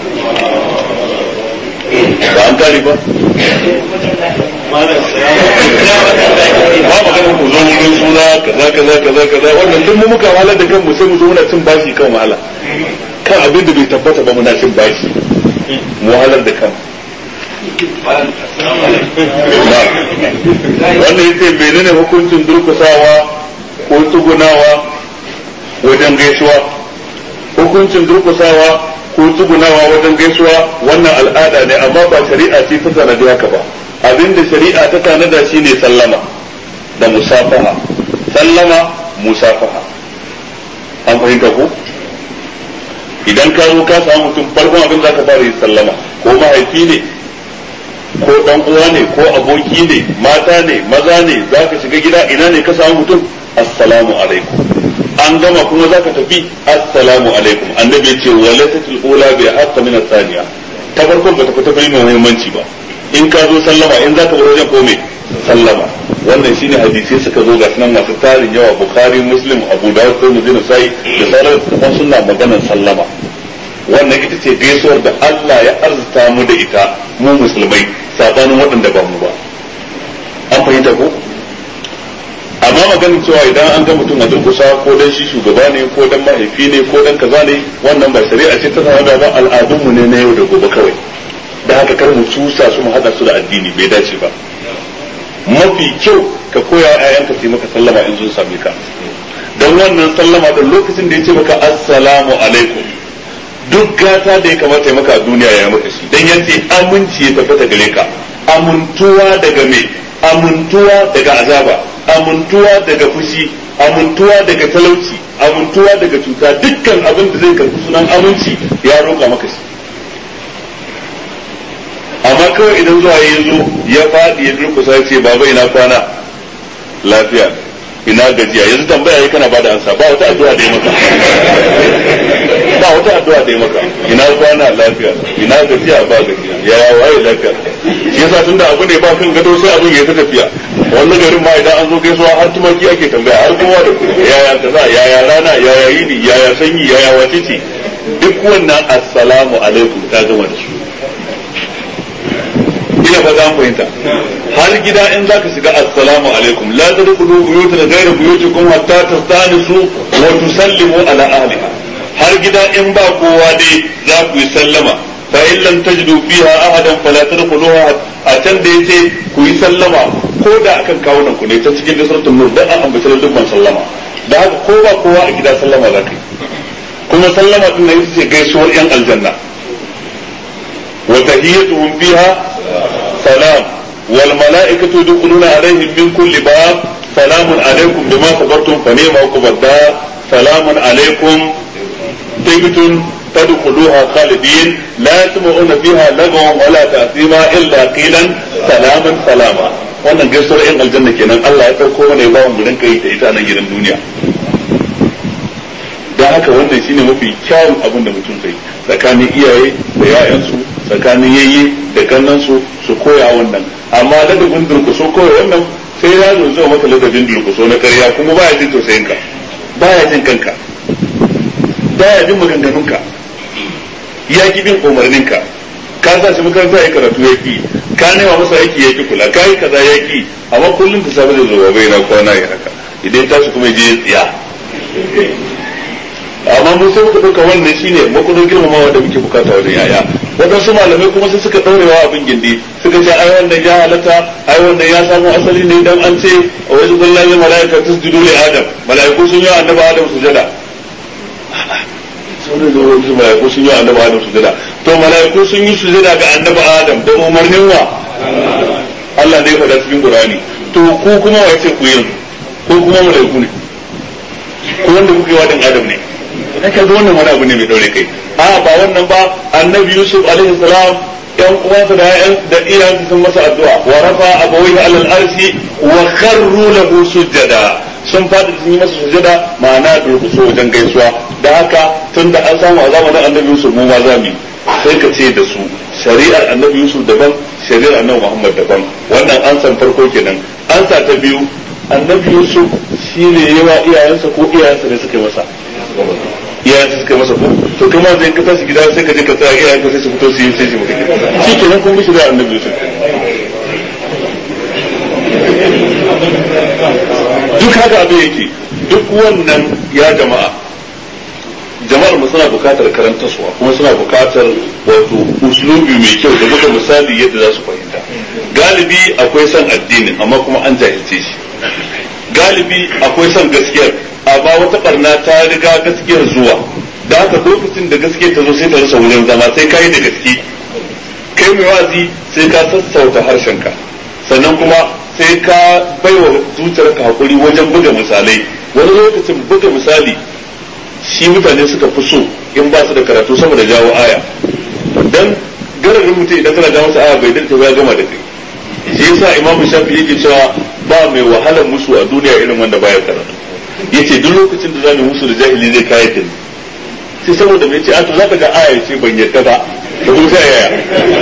ba an kare ba ba magana ku zo wurin suna kaza kaza kaza kaza wannan duk mu muka wahalar da kanmu sai mu zo muna cin bashi kan wahala kan abin da bai tabbata ba muna cin bashi mu wahalar da kanmu wannan yace menene hukuncin durkusawa ko tsugunawa wajen gaisuwa hukuncin durkusawa ko tsugunawa wajen gaisuwa wannan al'ada ne amma ba shari'a ce ta tanadi haka ba abinda shari'a ta tanada shine sallama da musafaha sallama musafaha an fahimta ko idan ka zo ka samu mutum farkon abin za ka fara yi sallama ko mahaifi ne ko dan uwa ne ko aboki ne mata ne maza ne za ka shiga gida ina ne ka samu mutum assalamu alaikum an gama kuma za ka tafi assalamu alaikum annabi ya ce walatatul ula bi haqqa min athaniya ta farkon ba ta fita bai mai muhimmanci ba in ka zo sallama in za ka bar wajen ko me sallama wannan shine hadisi suka zo ga sunan masu tarin yawa bukhari muslim abu dawud tirmidhi nasai da sauran kuma sunna maganar sallama wannan ita ce gaisuwar da Allah ya arzuta mu da ita mu musulmai sabanin waɗanda ba mu ba an fahimta ko amma maganin cewa idan an ga mutum a durkusa ko dan shi shugaba ne ko dan mahaifi ne ko dan kaza ne wannan ba shari'a ce ta sanar ba al'adunmu ne na yau da gobe kawai da haka kar mu cusa su mu hada su da addini bai dace ba mafi kyau ka koya wa ƴaƴanka su yi maka sallama in sun same ka don wannan sallama da lokacin da ya ce maka assalamu alaikum duk gata da ya kamata ya maka a duniya ya maka shi dan yace aminci ya tabbata gare ka amintuwa daga me amintuwa daga azaba amintuwa daga fushi amintuwa daga talauci amintuwa daga cuta dukkan abin da zai karbi sunan aminci ya roƙa maka shi amma kawai idan zuwa ya zo ya faɗi ya durkusa ya ce baba ina kwana lafiya ina gajiya yanzu tambaya yi kana bada ansa ba wata addu'a da ya maka ba wata addu'a da ya maka ina kwana lafiya ina gajiya ba gajiya yaya waye lafiya shi yasa tunda abu ne ba kan gado sai abin ya ta tafiya wannan garin ma idan an zo gaisuwa har tumaki ake tambaya har kowa da kuma yaya kaza yaya rana yaya yini yaya sanyi yaya wacece duk wannan assalamu alaikum ta gama da su ina ba za mu fahimta har gida in zaka shiga assalamu alaikum la tadkhulu buyutan ghayra buyutikum hatta tastanisu wa tusallimu ala ahliha har gida in ba kowa dai za ku yi sallama fa in lam tajidu fiha ahadan fala tadkhuluha a can da yace ku yi sallama ko da akan kawunan ku ne ta cikin suratul nur da an ambaci dukkan sallama da haka ko ba kowa a gida sallama za ka yi kuma sallama din nan ita ce gaisuwar yan aljanna wa tahiyyatuhum fiha salam wal mala'ikatu yadkhuluna alaihim min kulli bab salamun alaikum bima sabartum fa ni'ma uqbad dar salamun alaikum tibtum tadkhuluha khalidin la yasma'una fiha lagwan wala ta'thima illa qilan salaman salama wannan gaisuwar yan aljanna kenan Allah ya dauko mana ya ba mu rinka yi ta ita nan gidan duniya da haka wannan shine mafi kyawun abin da mutum zai tsakanin iyaye da yayansu tsakanin yayye da kannansu su koya wannan amma ladabin durkuso koya wannan sai ya zo zai maka ladabin durkuso na ƙarya kuma baya jin tausayin ka baya jin kanka baya jin maganganun ka ya ki bin umarnin ka ka sa shi makaranta ya karatu ya ki ka nema masa aiki ya ki kula ka yi kaza ya ki amma kullum da safe da zuwa bai na kwana ya haka idan tashi kuma ya je ya tsiya amma mun sai muka ɗauka wannan shine makudin girmamawa da muke bukata wajen yaya waɗansu malamai kuma sai suka ɗaurewa abin gindi suka ce ai wannan ya halatta ai wannan ya samu asali ne dan an ce a wajen kullahi malaika tasjudu li adam malaiku sun yi annabi adam sujada sun da wajen malaiku sun yi annabi adam sujada to malaiku sun yi sujada ga annabi adam da umarnin wa Allah ne ya faɗa cikin Qur'ani to ku kuma wace ku yin ko kuma malaiku ne ko wanda kuke wa dan adam ne haka ga wannan wani abu ne mai daure kai a ba wannan ba annabi yusuf alaihi salam yan uwansa da yan da iyayensa sun masa addu'a wa rafa abawayhi alal arshi wa kharru lahu sujada sun fadi sun yi masa sujada ma'ana durkuso wajen gaisuwa da haka tunda an samu a zamanin annabi yusuf mu ma zamu sai ka ce da su shari'ar annabi yusuf daban shari'ar annabi muhammad daban wannan an san farko kenan an sa ta biyu annabi yusuf shine yawa iyayensa ko iyayensa ne suka yi masa iyayen su suka masa ko to kuma zai ka tashi gida sai ka je ka tsaya iyayen ka sai su fito su yi sai su mutu shi kenan kun bi shi da annabi Yusuf duk haka abin yake duk wannan ya jama'a jama'ar mu suna bukatar karantarsuwa kuma suna bukatar wato uslubi mai kyau da buga misali yadda za su fahimta galibi akwai son addini amma kuma an jahilce shi galibi akwai son gaskiyar amma wata barna ta riga gaskiyar zuwa da haka lokacin da gaske ta zo sai ta rasa wurin zama sai kai da gaske kai mai wazi sai ka sassauta harshenka sannan kuma sai ka baiwa zuciyarka hakuri wajen buga misalai wani lokacin buga misali shi mutane suka fi so in ba su da karatu sama da jawo aya dan gararin mutum idan kana jawo masa aya bai dace ya gama da kai shi yasa imamu shafi yake cewa ba mai wahalar musu a duniya irin wanda baya karatu yace duk lokacin da zamu musu da jahili zai kai ta sai saboda me yace a to zaka ga aya ce ban yadda ba to ko sai yaya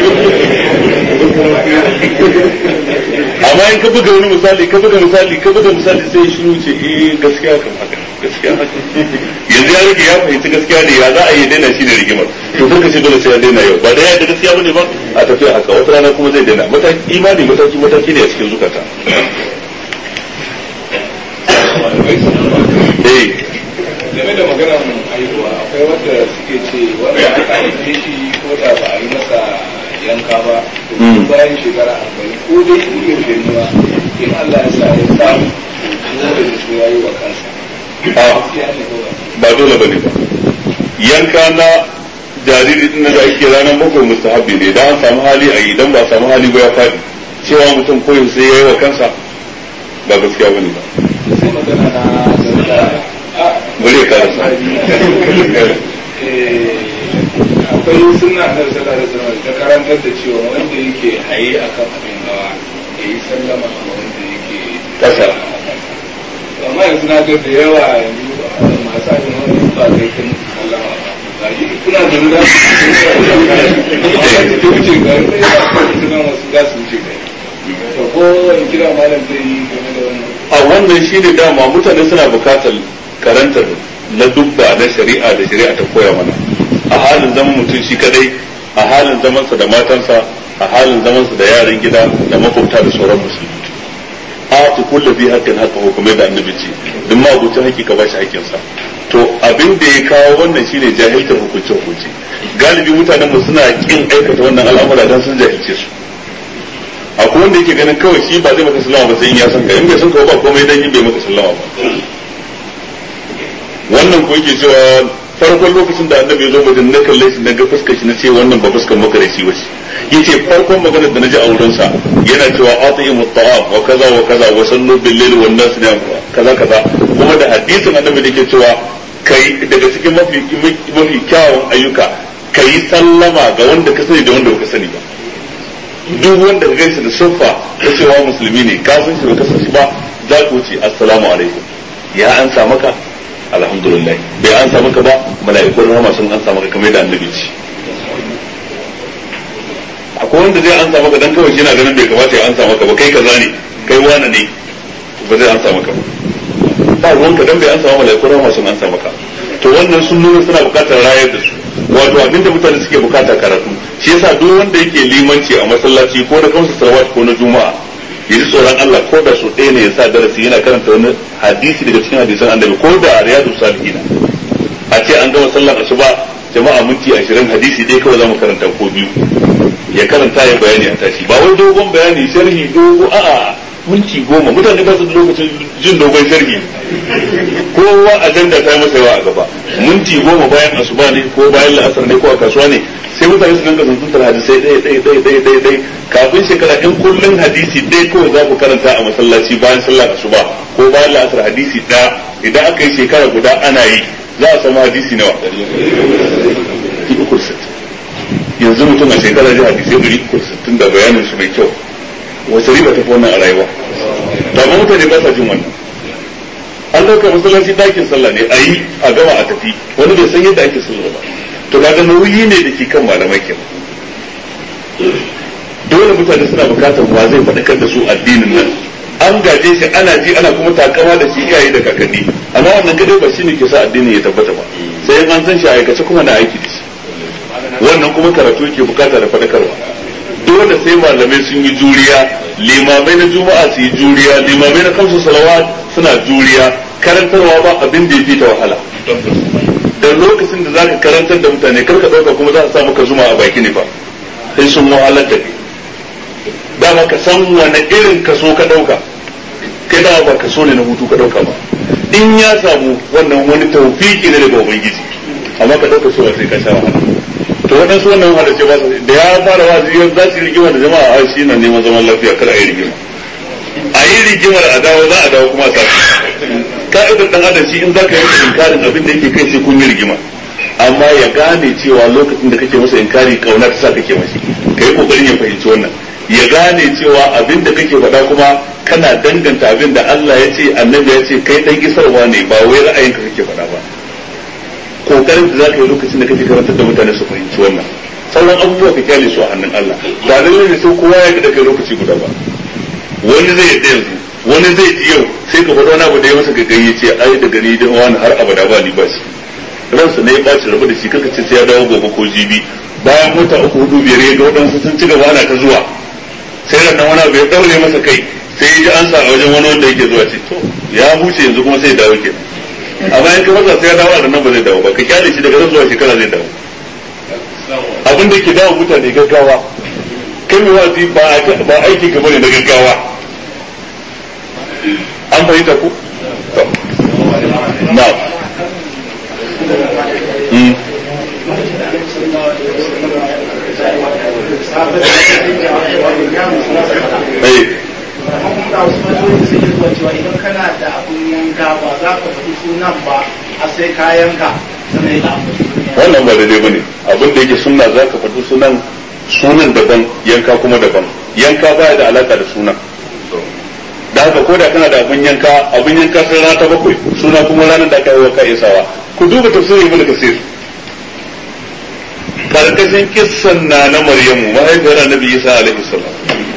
amma in ka buga wani misali ka buga misali ka buga misali sai shiru ce eh gaskiya kan haka gaskiya haka yanzu ya rike ya fahimci gaskiya ne ya za a yi daina shi da rigimar to sai ka ce dole sai ya daina yau ba da ya da gaskiya bane ba a tafiya haka wata rana kuma zai daina mataki imani mataki mataki ne a cikin zukata game da maganar haihuwa akwai wanda suke ce wanda aka haife shi ko da ba a yi masa yanka ba bayan shekara arba'in ko dai iya shirma in Allah ya sa ya samu dole da su yayi wa kansa ba dole bane ba yanka na jariri din da ake ranar bakwai mustahabi ne dan an samu hali a yi dan ba samu hali ba ya faɗi cewa mutum koyin sai yayi wa kansa ba gaskiya bane ba sai magana na bari ka rasa akwai sunna da sallallahu alaihi wasallam ta karantar da cewa wanda yake haye akan abin hawa ya yi sallama ga wanda yake kasa amma yanzu na ga da yawa yanzu masu abin hawa ba zai kan sallama ba shi kuna da nuna da wuce ga suna wasu za su wuce kai to ko wani kira malam zai yi game da wannan a wannan shi ne dama mutane suna bukatar karantar na dubba na shari'a da shari'a ta koya mana a halin zaman mutum shi kadai a halin zamansa da matansa a halin zaman su da yaran gida da makwabta da sauran musulmi ati kullu fi haqqin haqqahu kuma da annabi ce duk ma abucin haƙi ka bashi haƙƙin sa to abin da ya kawo wannan shine jahiltar hukunci hukunci galibi mutanen mu suna kin aikata wannan al'amura dan sun jahilce su akwai wanda yake ganin kawai shi ba zai maka sallama ba sai in ya san ka in bai san ka ba komai dan yin bai maka sallama ba wannan ko yake cewa farkon lokacin da annabi ya zo wajen na kalle shi na ga fuskar shi na ce wannan ba fuskar makarici ba ce yace farkon maganar da naji a wurin sa yana cewa atimu ta'am wa kaza wa kaza wa sallu bil layli wan nas niyam kaza kaza kuma da hadisin annabi da yake cewa kai daga cikin mafi mafi kyawun ayyuka kai sallama ga wanda ka sani da wanda baka sani ba duk wanda ka gaisa da suffa ka cewa musulmi ne ka san shi ba ka san shi ba za ku ce assalamu alaikum ya an sa maka alhamdulillah bai an sa maka ba mala'ikun rahama sun an sa maka kamar da annabi ce akwai wanda zai an sa maka dan kawai yana ganin bai kamata ya an sa maka ba kai kaza ne kai wani ne ba zai an sa maka ba ba ruwanka dan bai an sa maka mala'ikun rahama sun an sa maka to wannan sun nuna suna bukatar rayar da su wato abinda mutane suke bukata karatu shi yasa duk wanda yake limanci a masallaci ko na kamsa salawat ko na juma'a yaji tsoron Allah ko da su ɗaya ne ya sa darasi yana karanta wani hadisi daga cikin hadisan annabi ko da riyadu salihin a ce an gama sallar asuba jama'a minti ashirin hadisi dai kawai zamu karanta ko biyu ya karanta ya bayani a tashi ba wai dogon bayani sharhi dogo a'a minti goma mutane ba su da lokacin jin dogon sharhi kowa ajanda ta yi masa yawa a gaba minti goma bayan asuba ne ko bayan la'asar ne ko a kasuwa ne sai mutane su dinga zuntuntar hadisai ɗaya ɗaya ɗaya ɗaya ɗaya ɗaya kafin shekara in kullum hadisi ɗaya kawai za ku karanta a masallaci bayan sallar asuba ko bayan la'asar hadisi ɗaya idan aka yi shekara guda ana yi za a samu hadisi nawa yanzu mutum a shekara ji hadisai ɗari uku sittin da bayanin su mai kyau wace riba ta fi wannan a rayuwa da ma mutane ba sa jin wannan an ɗauka masallaci ɗakin sallah ne a yi a gama a tafi wani bai san yadda ake sallah ba to kaga nauyi ne da ke kan malamai kenan dole mutane suna bukatar wa zai faɗakar da su addinin nan an gaje shi ana ji ana kuma takama da shi iyaye da kakanni amma wannan kadai ba shine ke sa addinin ya tabbata ba sai an san shi a aikace kuma na aiki da shi wannan kuma karatu yake bukata da faɗakarwa dole sai malamai sun yi juriya limamai na juma'a su yi juriya limamai na kamsu salawat suna juriya karantarwa ba abin da ya fi ta wahala da lokacin da zaka karantar da mutane karka dauka kuma za a sa maka zuma a baki ne fa sai sun wahalar da kai dama ka san wani irin kaso ka dauka kai dama ba kaso ne na hutu ka dauka ba in ya samu wannan wani tawfiki ne daga ubangiji amma ka dauka cewa sai ka sha wahala to wadansu wannan wahala ce ba da ya fara wazi za su yi rigima da jama'a a shi na neman zaman lafiya kada a yi rigima a yi rigimar a dawo za a dawo kuma a sa ka'idar dan adam shi in zaka yi inkarin abin da yake kai sai kun yi rigima amma ya gane cewa lokacin da kake masa inkari kauna ta sa kake mashi kai kokarin ya fahimci wannan ya gane cewa abin da kake faɗa kuma kana danganta abin da Allah ya ce annabi ya ce kai dan isarwa ne ba wai ra'ayinka kake faɗa ba kokarin da zaka yi lokacin da kake karantar da mutane su fahimci wannan sauran abubuwa ka kyale su a hannun Allah ba lalle ne sai kowa ya da kai lokaci guda ba wani zai yadda yanzu wani zai ji yau sai ka faɗa wani abu da ya masa gaggaye ce ai da gani da wani har abada ba ni ba shi ransa ne ya ɓaci rabu da shi kaka ce sai ya dawo gobe ko jibi bayan mota uku hudu biyar ya ga waɗansu sun ci gaba ana ta zuwa sai ran nan wani abu ya ɗaure masa kai sai ya ji an sa a wajen wani wanda yake zuwa ce to ya huce yanzu kuma sai ya dawo kenan amma in ka fasa sai ya dawo a nan ba zai dawo ba ka kyale shi daga nan zuwa shekara zai dawo abin da ke dawo mutane gaggawa kai mai wazi ba aiki ka bane na gaggawa an fahimta ku? na idan kana da abun yanka ba za ka fi sunan ba a sai ka yanka sannan ya wannan ba daidai bane abin da yake sunna za ka faɗi sunan sunan daban yanka kuma daban yanka baya da alaka da sunan da haka ko da kana da abin yanka abin yanka sai rana ta bakwai suna kuma ranar da aka yi wa ka isawa ku duba tafsirin ibnu kasir karkashin kissan na na maryamu mahaifiyar annabi isa alaihi salam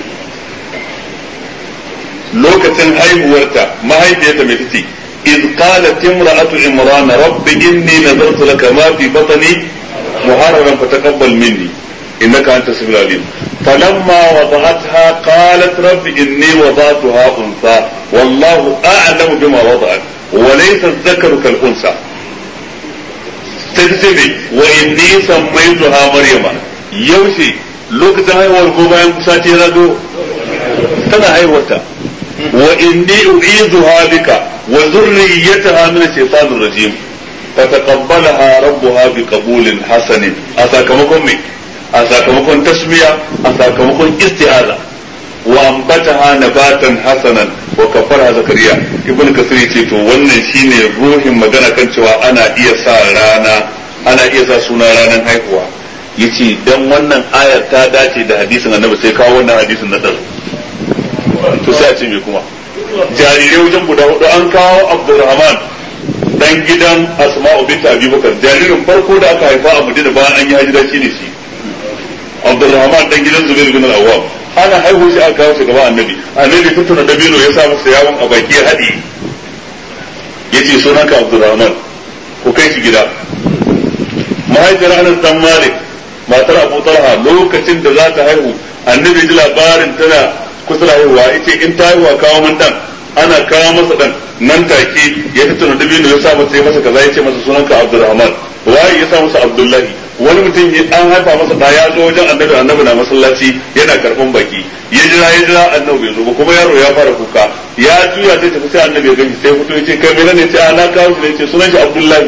lokacin haihuwarta mahaifiyarta mai tace iz qalat imra'atu imran rabbi inni nadartu laka ma fi batni muharraran fataqabbal minni innaka antas samiul alim falamma wada'atha qalat rabbi inni wada'tuha unsa wallahu a'lamu bima wada'at wa laysa adh-dhakaru kal unsa sai ta ce me wa inni sammaytuha maryama yaushe lokacin haihuwar ko bayan sati ya zo tana haihuwarta wa inni u'izuha bika wa zurriyyataha min ash-shaytanir rajim fataqabbalaha rabbuha biqabulin hasanin a sakamakon me a sakamakon tasmiya a sakamakon isti'aza wa ambataha nabatan hasanan wa kafara zakariya ibn kasir yace to wannan shine ruhin magana kan cewa ana iya sa rana ana iya sa suna ranar haihuwa yace dan wannan ayar ta dace da hadisin annabi sai kawo wannan hadisin na dan to sai a ce me kuma jarirai wajen guda hudu an kawo Abdurrahman dan gidan Asma'u bint Abi Bakar jaririn farko da aka haifa a Madina bayan an yi hijira shine shi Abdurrahman dan gidan Zubair bin Al-Awwam ana haihu shi aka kawo shi gaba annabi annabi tutuna dabino ya sa masa yawon a baki ya hadi yace sunanka Abdurrahman ko kai shi gida mahaifiyar Anas dan Malik matar Abu Talha lokacin da za ta haihu annabi ji labarin tana kusa da haihuwa yace in ta haihuwa kawo mun dan ana kawo masa dan nan take ya tutuna dabino ya sa masa masa kaza yace masa sunanka Abdurrahman waye ya sa masa Abdullahi wani mutum an haifa masa da ya zo wajen annabi annabi na masallaci yana karban baki ya jira ya jira annabi bai zo ba kuma yaro ya fara kuka ya juya sai tafi sai annabi ya gani sai fito yace kai menene ne ce ana kawo shi yace sunan shi Abdullahi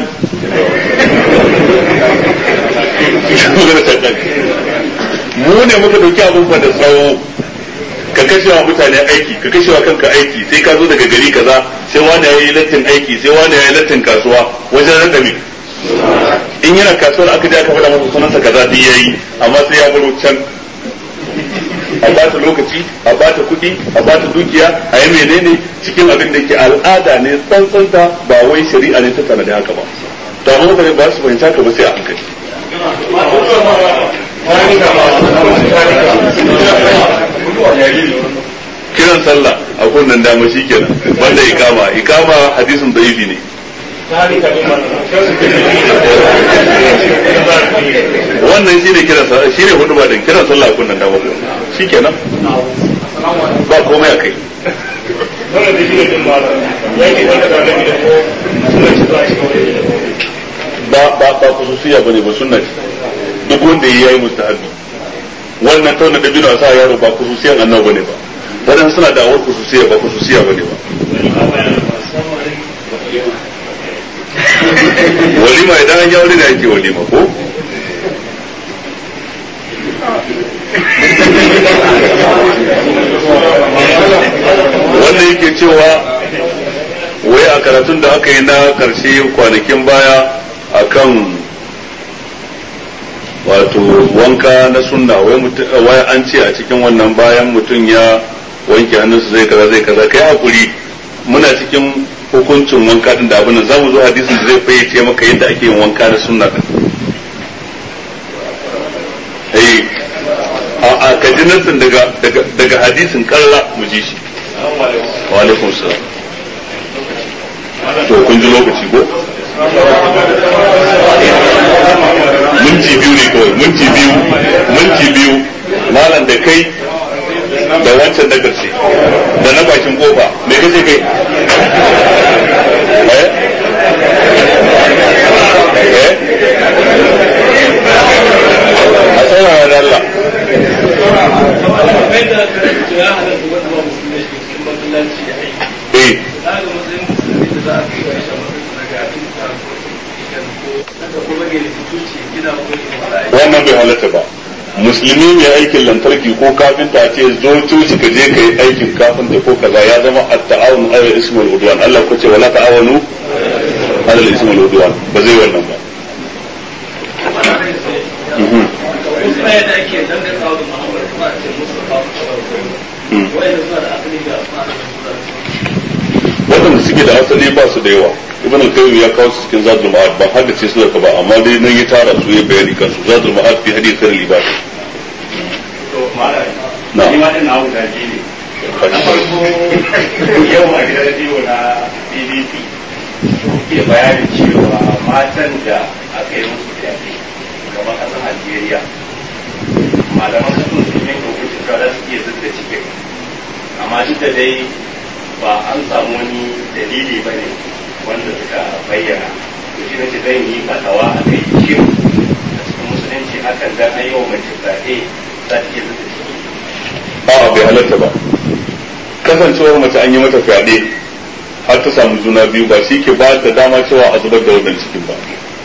mu ne muka dauki abun fa da tsawo ka kashe wa mutane aiki ka kashe wa kanka aiki sai ka zo daga gari kaza sai wani yayi lattin aiki sai wani yayi lattin kasuwa wajen rakami in yana kasuwar aka je aka faɗa masa sunansa kaza duk yayi amma sai ya baro can a ba ta lokaci a ba ta kuɗi a ba ta dukiya a yi menene cikin abin da ke al'ada ne tsantsanta ba wai shari'a ne ta tanadi haka ba to amma mutane ba su fahimta ka ba sai a hankali kiran sallah a kunnan dama shi kenan banda ikama ikama hadisin da'ifi ne wannan shine kiran sallah shine hudu ba din kiran sallah kun nan dawo shikenan ba komai akai ba ba ba kususiya bane ba sunna duk wanda yayi mustahabi wannan tauna da bid'a sa yaro ba kususiyan annabi bane ba wadan suna da awar kususiya ba kususiya bane ba walima idan an jawo da yake walima ko wanda yake cewa wai a karatun da aka yi na karshe kwanakin baya akan wato wanka na sunna wai an ce a cikin wannan bayan mutum ya wanke hannunsa zai kaza zai kaza kai hakuri muna cikin hukuncin wanka din da abin za mu zo hadisin da zai fayyace maka yadda ake yin wanka na sunna din eh a a kajinatin daga daga daga hadisin karra mu ji shi wa alaikum salam to kun ji lokaci ko minti biyu ne kawai minti biyu minti biyu malam da kai da wancan da karshe da na bakin kofa me kace kai eh eh a tsara da Allah eh wannan bai halatta ba musulmi mai aikin lantarki ko kafinta a ce zo coci ka je ka yi aikin kafinta ko kaza ya zama at-ta'awun ala ismul udwan Allah ko ce wala ta'awanu ala ismul udwan ba zai wannan ba waɗanda suke da asali ba su da yawa ibn al-qayyim ya kawo su cikin zadul ma'ad ba har da ce su da ba amma dai nan ya tara su ya bayani kansu zadul ma'ad fi hadith al-ibad to malai na ni ma ina wuta ji ne na farko yau a gidan radio na B B C ke bayani cewa matan da aka yi musu fyaɗe kamar ƙasar Algeria malaman kasan sun yanke hukuncin cewa za su iya zubda cikin amma duk da dai ba an samu wani dalili ba ne wanda suka bayyana to shi ne zan yi fatawa a kai shin a cikin musulunci hakan dan an yi wa mace zaɓe za ta iya zubda ciki. A'a bai halatta ba. Kasancewar mace an yi mata fyaɗe har ta samu juna biyu ba shi ke ba ta dama cewa a zubar da wannan cikin ba.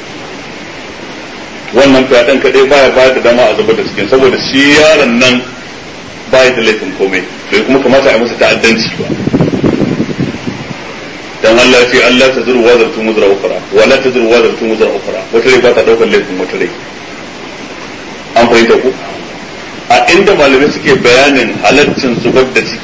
Wannan fyaɗen kaɗai baya ba da dama a zubar da cikin saboda shi yaron nan baya da laifin komai bai kuma kamata a yi masa ta'addanci ba. Dan Allah ce Allah ta zuru wa zartun muzra ukra wala ta zuru wa zartun muzra ukra wata rai ba ta daukar laifin wata rai. An fahimta ku? A inda malamai suke bayanin halaccin zubar da ciki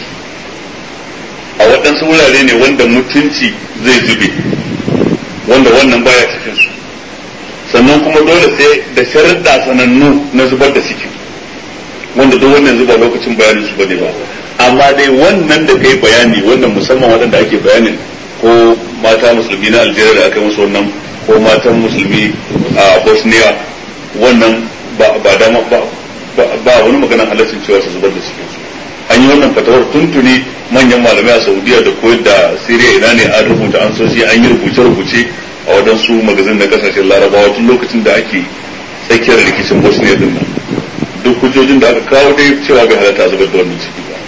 a waɗansu wurare ne wanda mutunci zai zube wanda wannan baya cikin su sannan kuma dole sai da sharuɗa sanannu na zubar da ciki wanda duk wannan zuba lokacin bayanin su bane ba amma dai wannan da kai bayani wannan musamman waɗanda ake bayanin ko mata musulmi na Algeria da aka yi musu wannan ko matan musulmi a Bosnia wannan ba ba dama ba ba wani magana halaccin cewa su zubar da cikin su an yi wannan fatawar tuntuni manyan malamai a Saudiya da koyar da Syria ina ne an rubuta an sosi an yi rubuce-rubuce a wadansu magazin na kasashen Larabawa tun lokacin da ake tsakiyar rikicin Bosnia din nan duk hujjojin da aka kawo dai cewa bai halatta a zubar da wannan ciki ba.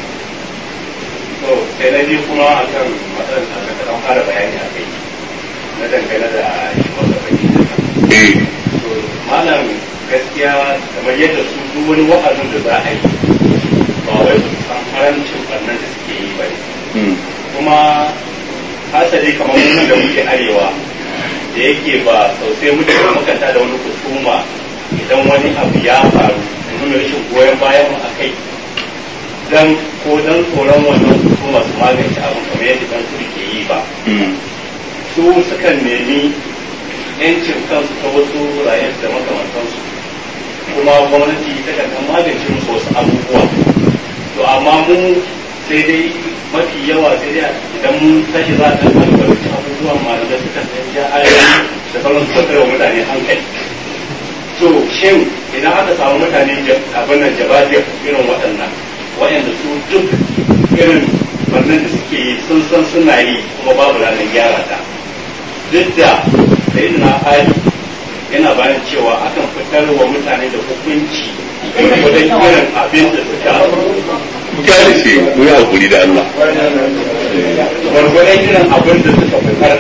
To sai na biyu kuma akan matsalar da aka dan fara bayani a kai na dangane da shi wanda bai Eh. to malam gaskiya kamar yadda su duk wani wa'azin da za a yi ba wai su san haramcin ɓarnar da suke yi ba ne kuma hasali kamar wannan da muke arewa da yake ba sosai muke da makanta da wani kusuma idan wani abu ya faru da nuna rashin goyon bayan mu a kai dan ko dan tsoron wannan kusuma su magance abin kamar yadda dan su ke yi ba su sukan nemi yancin kansu ta wasu wuraren da makamantansu kuma gwamnati ta kan magance musu wasu abubuwa to amma mu sai dai mafi yawa sai dai idan mun tashi za ta albarkaci abubuwan malamai suka san ja ayoyi da sauran su tattara wa mutane hankali to shin idan aka samu mutane abin nan jabajiyar irin waɗannan waɗanda su duk irin barnan da suke yi sun san suna yi kuma babu ranar gyara ta duk da sayyidina Ali yana bayan cewa akan fitar wa mutane da hukunci wajen irin abin da suka kyale shi ku yi hakuri da Allah gwargwadon irin abin da suka fitar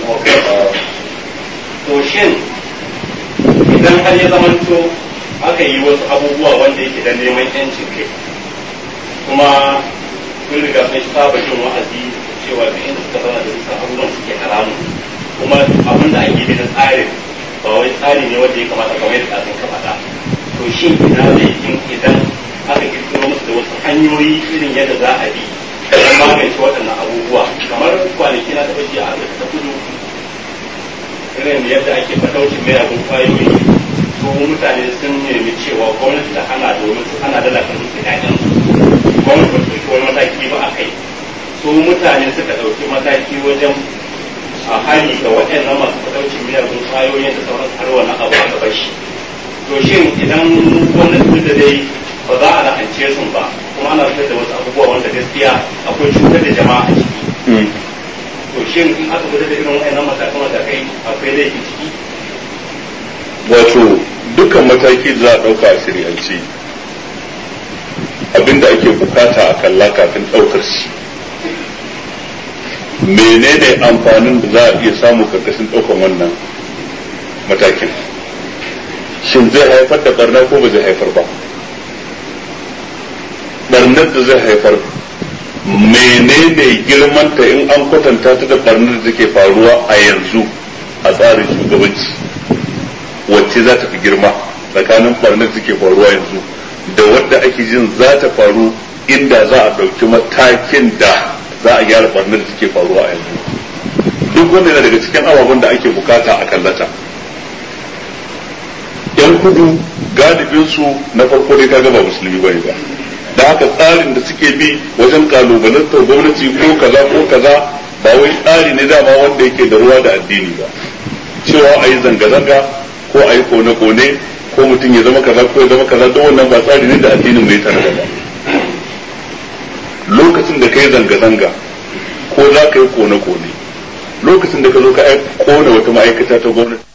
to shin idan har ya zamanto aka yi wasu abubuwa wanda yake da neman yancin kai kuma sun riga sun saba jin wa'azi cewa da inda suka zama da suka abubuwan suke haramun kuma abin da ake bi na tsarin ba wai tsari ne wanda ya kamata kamar yadda kafin ka faɗa to shi ina zai yin idan aka kirkiro musu da wasu hanyoyi irin yadda za a bi don magance waɗannan abubuwa kamar kwanaki na taɓa ji a Afirka ta Kudu irin yadda ake fataucin miyagun kwayoyi su mutane sun nemi cewa gwamnati ta hana domin su hana dala kan su ƴaƴan gwamnati ba su ɗauki wani mataki ba a kai su mutane suka ɗauki mataki wajen a hali ga waɗannan masu fataucin miyagun kwayoyin da sauran har wani abu a gaba shi to shin idan gwamnati da dai ba za a la'ance sun ba kuma ana fitar da wasu abubuwa wanda gaskiya akwai cutar da jama'a a ciki to shin in aka fitar da irin waɗannan matakan matakai akwai laifi ciki wato dukkan mataki da za a ɗauka a shari'ance abinda ake bukata a kalla kafin ɗaukar shi menene amfanin da za a iya samu karkashin ɗaukar wannan matakin shin zai haifar da barna ko ba zai haifar ba barnar da zai haifar menene girmanta in an kwatanta ta da barnar da take faruwa a yanzu a tsarin shugabanci wacce za ta fi girma tsakanin barnar da take faruwa yanzu da wadda ake jin za ta faru inda za a ɗauki matakin da za a gyara barnar da take faruwa a yanzu duk wanda yana daga cikin ababen da ake bukata a kallata yan kudu galibin su na farko dai kaga ba musulmi bane ba da haka tsarin da suke bi wajen kalubalantar gwamnati ko kaza ko kaza ba wai tsari ne dama wanda yake da ruwa da addini ba cewa a yi zanga-zanga ko a yi kone-kone ko mutum ya zama kaza ko ya zama kaza don wannan ba tsari ne da addinin mai tare ba. Lokacin da kai zanga-zanga ko za ka yi kone-kone, lokacin da ka zo ka kona wata ma'aikata ta gwamnati